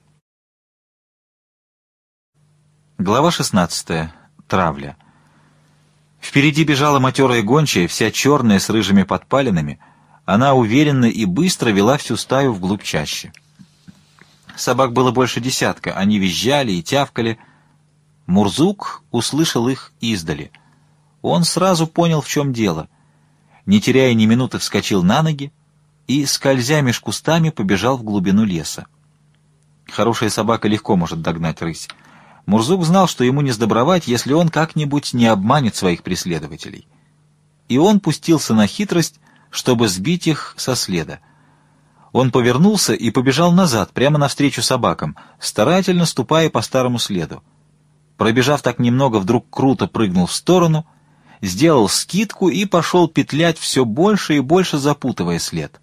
[SPEAKER 1] Глава 16. Травля. Впереди бежала матерая гончая, вся черная, с рыжими подпалинами. Она уверенно и быстро вела всю стаю вглубь чащи. Собак было больше десятка, они визжали и тявкали. Мурзук услышал их издали. Он сразу понял, в чем дело. Не теряя ни минуты, вскочил на ноги и, скользя меж кустами, побежал в глубину леса. Хорошая собака легко может догнать рысь. Мурзук знал, что ему не сдобровать, если он как-нибудь не обманет своих преследователей. И он пустился на хитрость, чтобы сбить их со следа. Он повернулся и побежал назад, прямо навстречу собакам, старательно ступая по старому следу. Пробежав так немного, вдруг круто прыгнул в сторону, сделал скидку и пошел петлять, все больше и больше запутывая след.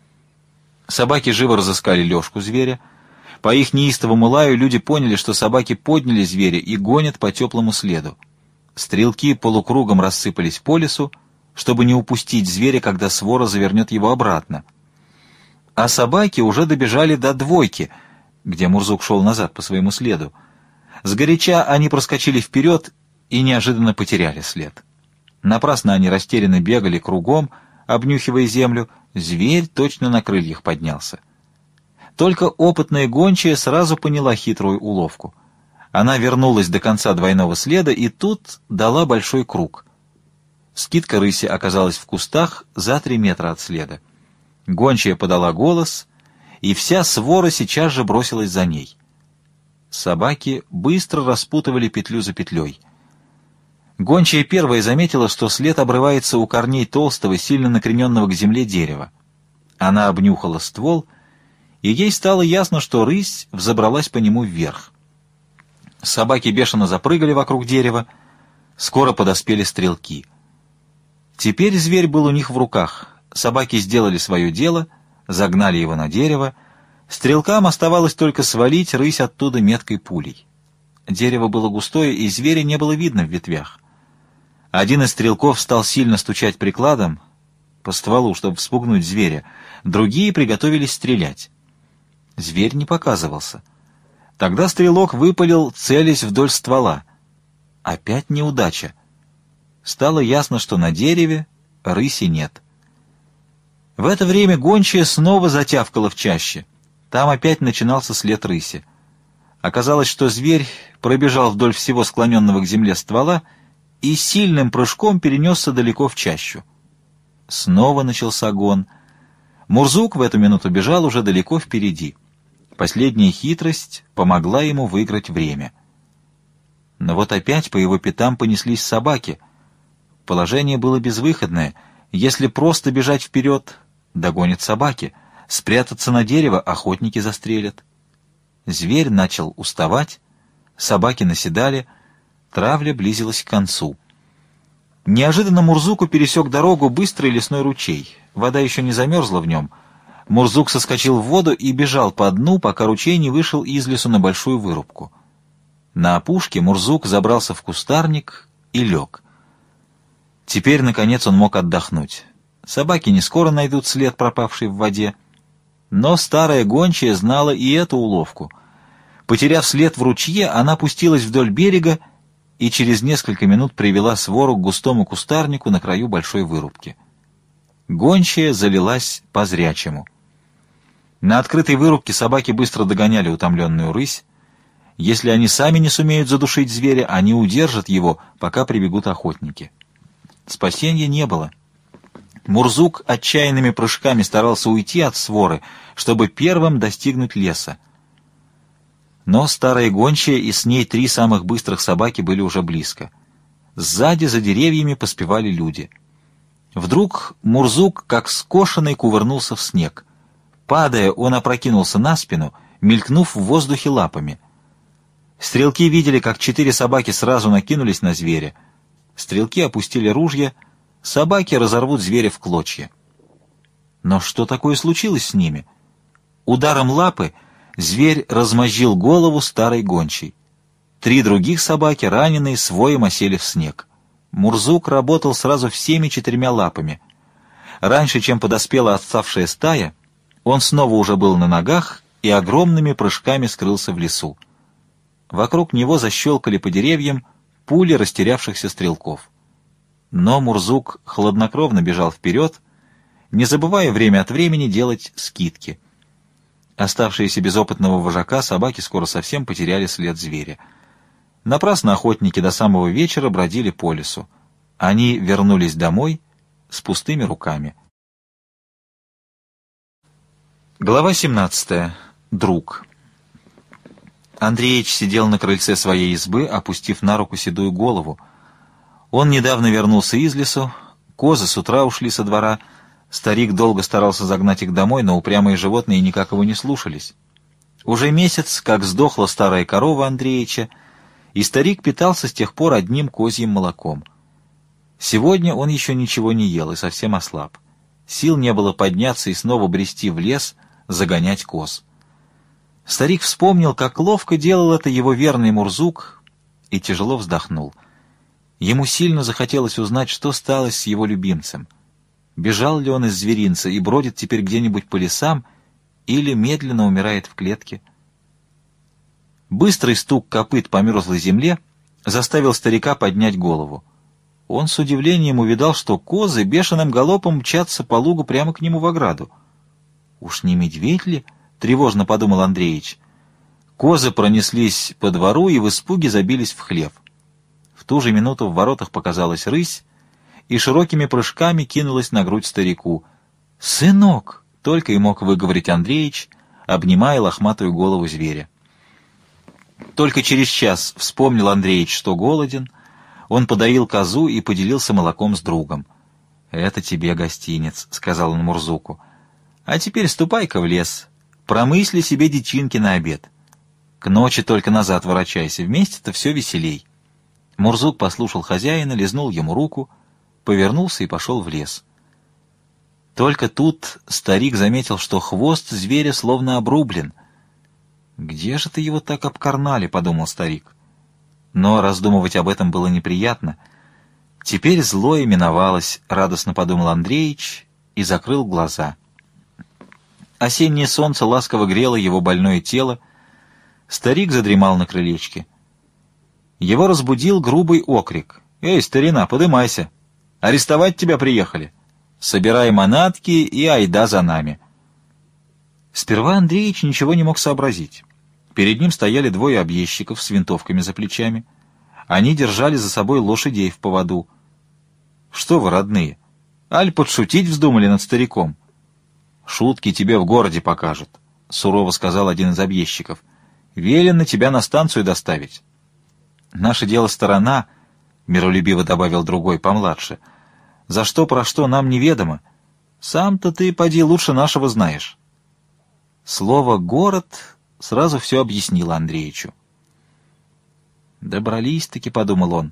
[SPEAKER 1] Собаки живо разыскали лёжку зверя. По их неистовому лаю люди поняли, что собаки подняли зверя и гонят по теплому следу. Стрелки полукругом рассыпались по лесу, чтобы не упустить зверя, когда свора завернет его обратно. А собаки уже добежали до двойки, где Мурзук шел назад по своему следу. Сгоряча они проскочили вперед и неожиданно потеряли след. Напрасно они растерянно бегали кругом, обнюхивая землю. Зверь точно на крыльях поднялся. Только опытная гончая сразу поняла хитрую уловку. Она вернулась до конца двойного следа и тут дала большой круг. Скидка рыси оказалась в кустах за 3 метра от следа. Гончая подала голос, и вся свора сейчас же бросилась за ней. Собаки быстро распутывали петлю за петлей. Гончая первая заметила, что след обрывается у корней толстого, сильно накрененного к земле дерева. Она обнюхала ствол, и ей стало ясно, что рысь взобралась по нему вверх. Собаки бешено запрыгали вокруг дерева, скоро подоспели стрелки. Теперь зверь был у них в руках. Собаки сделали свое дело, загнали его на дерево. Стрелкам оставалось только свалить рысь оттуда меткой пулей. Дерево было густое, и зверя не было видно в ветвях. Один из стрелков стал сильно стучать прикладом по стволу, чтобы вспугнуть зверя. Другие приготовились стрелять. Зверь не показывался. Тогда стрелок выпалил, целясь вдоль ствола. Опять неудача. Стало ясно, что на дереве рыси нет. В это время гончая снова затявкала в чаще. Там опять начинался след рыси. Оказалось, что зверь пробежал вдоль всего склоненного к земле ствола и сильным прыжком перенесся далеко в чащу. Снова начался гон. Мурзук в эту минуту бежал уже далеко впереди. Последняя хитрость помогла ему выиграть время. Но вот опять по его пятам понеслись собаки. Положение было безвыходное. Если просто бежать вперед, догонят собаки. Спрятаться на дерево охотники застрелят. Зверь начал уставать, собаки наседали, травля близилась к концу. Неожиданно Мурзуку пересек дорогу быстрый лесной ручей. Вода еще не замерзла в нем. Мурзук соскочил в воду и бежал по дну, пока ручей не вышел из лесу на большую вырубку. На опушке Мурзук забрался в кустарник и лег. Теперь, наконец, он мог отдохнуть. Собаки не скоро найдут след, пропавший в воде. Но старая гончая знала и эту уловку. Потеряв след в ручье, она пустилась вдоль берега и через несколько минут привела свору к густому кустарнику на краю большой вырубки. Гончая залилась по-зрячему. На открытой вырубке собаки быстро догоняли утомленную рысь. Если они сами не сумеют задушить зверя, они удержат его, пока прибегут охотники. Спасения не было. Мурзук отчаянными прыжками старался уйти от своры, чтобы первым достигнуть леса. Но старая гончая и с ней 3 самых быстрых собаки были уже близко. Сзади, за деревьями, поспевали люди. Вдруг Мурзук, как скошенный, кувырнулся в снег. Падая, он опрокинулся на спину, мелькнув в воздухе лапами. Стрелки видели, как 4 собаки сразу накинулись на зверя. Стрелки опустили ружья, собаки разорвут зверя в клочья. Но что такое случилось с ними? Ударом лапы зверь размозжил голову старой гончей. 3 других собаки, раненые, с воем осели в снег. Мурзук работал сразу всеми 4 лапами. Раньше, чем подоспела отставшая стая, он снова уже был на ногах и огромными прыжками скрылся в лесу. Вокруг него защелкали по деревьям пули растерявшихся стрелков. Но Мурзук хладнокровно бежал вперед, не забывая время от времени делать скидки. Оставшиеся без опытного вожака собаки скоро совсем потеряли след зверя. Напрасно охотники до самого вечера бродили по лесу. Они вернулись домой с пустыми руками. Глава 17. Друг. Андреич сидел на крыльце своей избы, опустив на руку седую голову. Он недавно вернулся из лесу, козы с утра ушли со двора. Старик долго старался загнать их домой, но упрямые животные никак его не слушались. Уже месяц, как сдохла старая корова Андреича, и старик питался с тех пор одним козьим молоком. Сегодня он еще ничего не ел и совсем ослаб. Сил не было подняться и снова брести в лес, загонять коз. Старик вспомнил, как ловко делал это его верный Мурзук, и тяжело вздохнул. Ему сильно захотелось узнать, что стало с его любимцем. Бежал ли он из зверинца и бродит теперь где-нибудь по лесам, или медленно умирает в клетке. Быстрый стук копыт по мерзлой земле заставил старика поднять голову. Он с удивлением увидал, что козы бешеным галопом мчатся по лугу прямо к нему в ограду. «Уж не медведь ли?» — тревожно подумал Андреич. Козы пронеслись по двору и в испуге забились в хлев. В ту же минуту в воротах показалась рысь и широкими прыжками кинулась на грудь старику. «Сынок!» — только и мог выговорить Андреич, обнимая лохматую голову зверя. Только через час вспомнил Андреич, что голоден. Он подоил козу и поделился молоком с другом. «Это тебе гостинец», — сказал он Мурзуку. «А теперь ступай-ка в лес, промысли себе дичинки на обед. К ночи только назад ворочайся, вместе-то все веселей». Мурзук послушал хозяина, лизнул ему руку, повернулся и пошел в лес. Только тут старик заметил, что хвост зверя словно обрублен. «Где же ты его так обкарнали?» — подумал старик. Но раздумывать об этом было неприятно. Теперь злое миновалось, радостно подумал Андреич и закрыл глаза. Осеннее солнце ласково грело его больное тело. Старик задремал на крылечке. Его разбудил грубый окрик. «Эй, старина, подымайся! Арестовать тебя приехали! Собирай манатки и айда за нами!» Сперва Андреич ничего не мог сообразить. Перед ним стояли двое объездчиков с винтовками за плечами. Они держали за собой лошадей в поводу. «Что вы, родные, аль подшутить вздумали над стариком?» «Шутки тебе в городе покажут», — сурово сказал один из объездчиков. «Велено тебя на станцию доставить». «Наше дело сторона», — миролюбиво добавил другой, помладше. «За что, про что, нам неведомо. Сам-то ты, поди, лучше нашего знаешь». Слово «город» сразу все объяснило Андреичу. «Добрались-таки», — подумал он.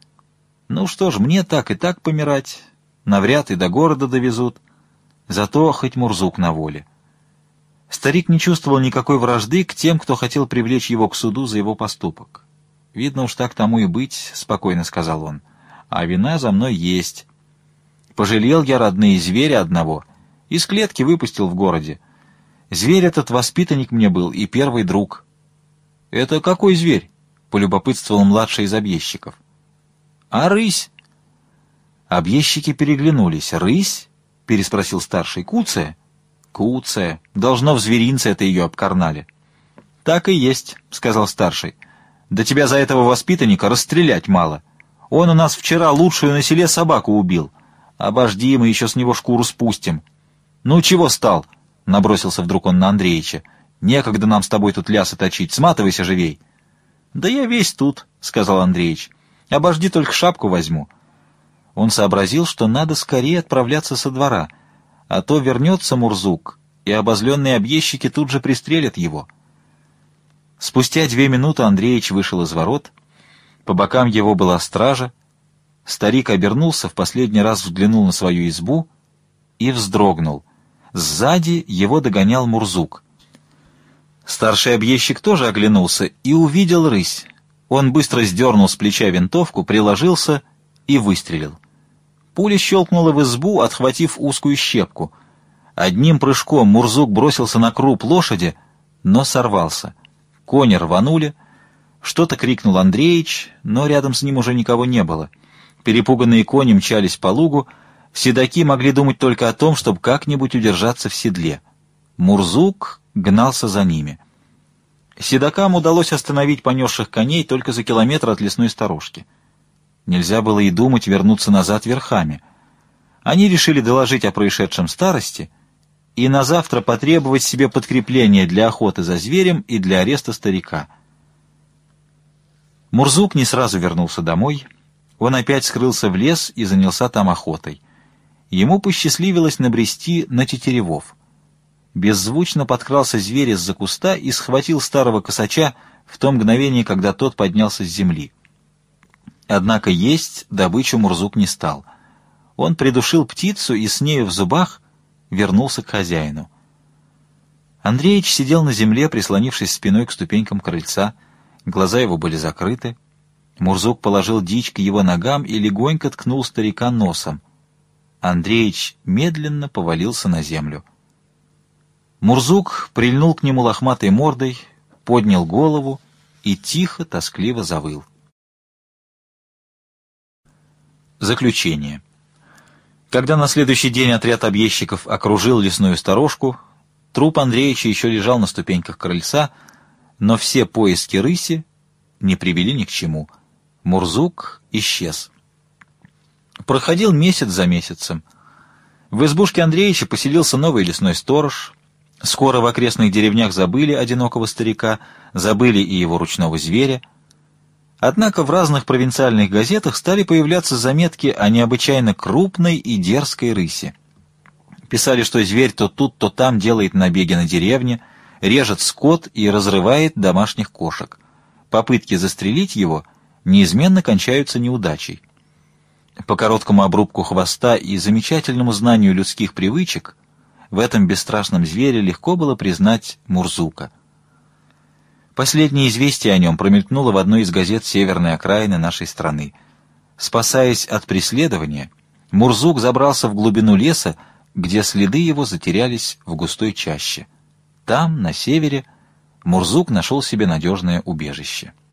[SPEAKER 1] «Ну что ж, мне так и так помирать. Навряд и до города довезут. Зато хоть Мурзук на воле». Старик не чувствовал никакой вражды к тем, кто хотел привлечь его к суду за его поступок. «Видно уж так тому и быть», — спокойно сказал он. «А вина за мной есть. Пожалел я родные зверя одного, из клетки выпустил в городе. Зверь этот воспитанник мне был и первый друг». «Это какой зверь?» — полюбопытствовал младший из объездчиков. «А рысь?» Объездчики переглянулись. «Рысь?» — переспросил старший. «Куция?» «Куция. Должно, в зверинце это ее обкарнали». «Так и есть», — сказал старший. «Да тебя за этого воспитанника расстрелять мало. Он у нас вчера лучшую на селе собаку убил. Обожди, мы еще с него шкуру спустим». «Ну, чего стал?» — набросился вдруг он на Андреича. «Некогда нам с тобой тут лясы точить. Сматывайся живей». «Да я весь тут», — сказал Андреич. «Обожди, только шапку возьму». Он сообразил, что надо скорее отправляться со двора, а то вернется Мурзук, и обозленные объездчики тут же пристрелят его. Спустя 2 минуты Андреич вышел из ворот. По бокам его была стража. Старик обернулся, в последний раз взглянул на свою избу и вздрогнул. Сзади его догонял Мурзук. Старший объездчик тоже оглянулся и увидел рысь. Он быстро сдернул с плеча винтовку, приложился и выстрелил. Пуля щелкнула в избу, отхватив узкую щепку. Одним прыжком Мурзук бросился на круп лошади, но сорвался. Кони рванули. Что-то крикнул Андреич, но рядом с ним уже никого не было. Перепуганные кони мчались по лугу. Седаки могли думать только о том, чтобы как-нибудь удержаться в седле. Мурзук гнался за ними. Седокам удалось остановить понесших коней только за километр от лесной сторожки. Нельзя было и думать вернуться назад верхами. Они решили доложить о происшедшем старости и на завтра потребовать себе подкрепления для охоты за зверем и для ареста старика. Мурзук не сразу вернулся домой. Он опять скрылся в лес и занялся там охотой. Ему посчастливилось набрести на тетеревов. Беззвучно подкрался зверь из-за куста и схватил старого косача в то мгновение, когда тот поднялся с земли. Однако есть добычу Мурзук не стал. Он придушил птицу и с нею в зубах вернулся к хозяину. Андреич сидел на земле, прислонившись спиной к ступенькам крыльца. Глаза его были закрыты. Мурзук положил дичь к его ногам и легонько ткнул старика носом. Андреич медленно повалился на землю. Мурзук прильнул к нему лохматой мордой, поднял голову и тихо, тоскливо завыл. Заключение. Когда на следующий день отряд объездчиков окружил лесную сторожку, труп Андреича еще лежал на ступеньках крыльца, но все поиски рыси не привели ни к чему. Мурзук исчез. Проходил месяц за месяцем. В избушке Андреича поселился новый лесной сторож. Скоро в окрестных деревнях забыли одинокого старика, забыли и его ручного зверя. Однако в разных провинциальных газетах стали появляться заметки о необычайно крупной и дерзкой рыси. Писали, что зверь то тут, то там делает набеги на деревни, режет скот и разрывает домашних кошек. Попытки застрелить его неизменно кончаются неудачей. По короткому обрубку хвоста и замечательному знанию людских привычек в этом бесстрашном звере легко было признать Мурзука. Последнее известие о нем промелькнуло в одной из газет северной окраины нашей страны. Спасаясь от преследования, Мурзук забрался в глубину леса, где следы его затерялись в густой чаще. Там, на севере, Мурзук нашел себе надежное убежище.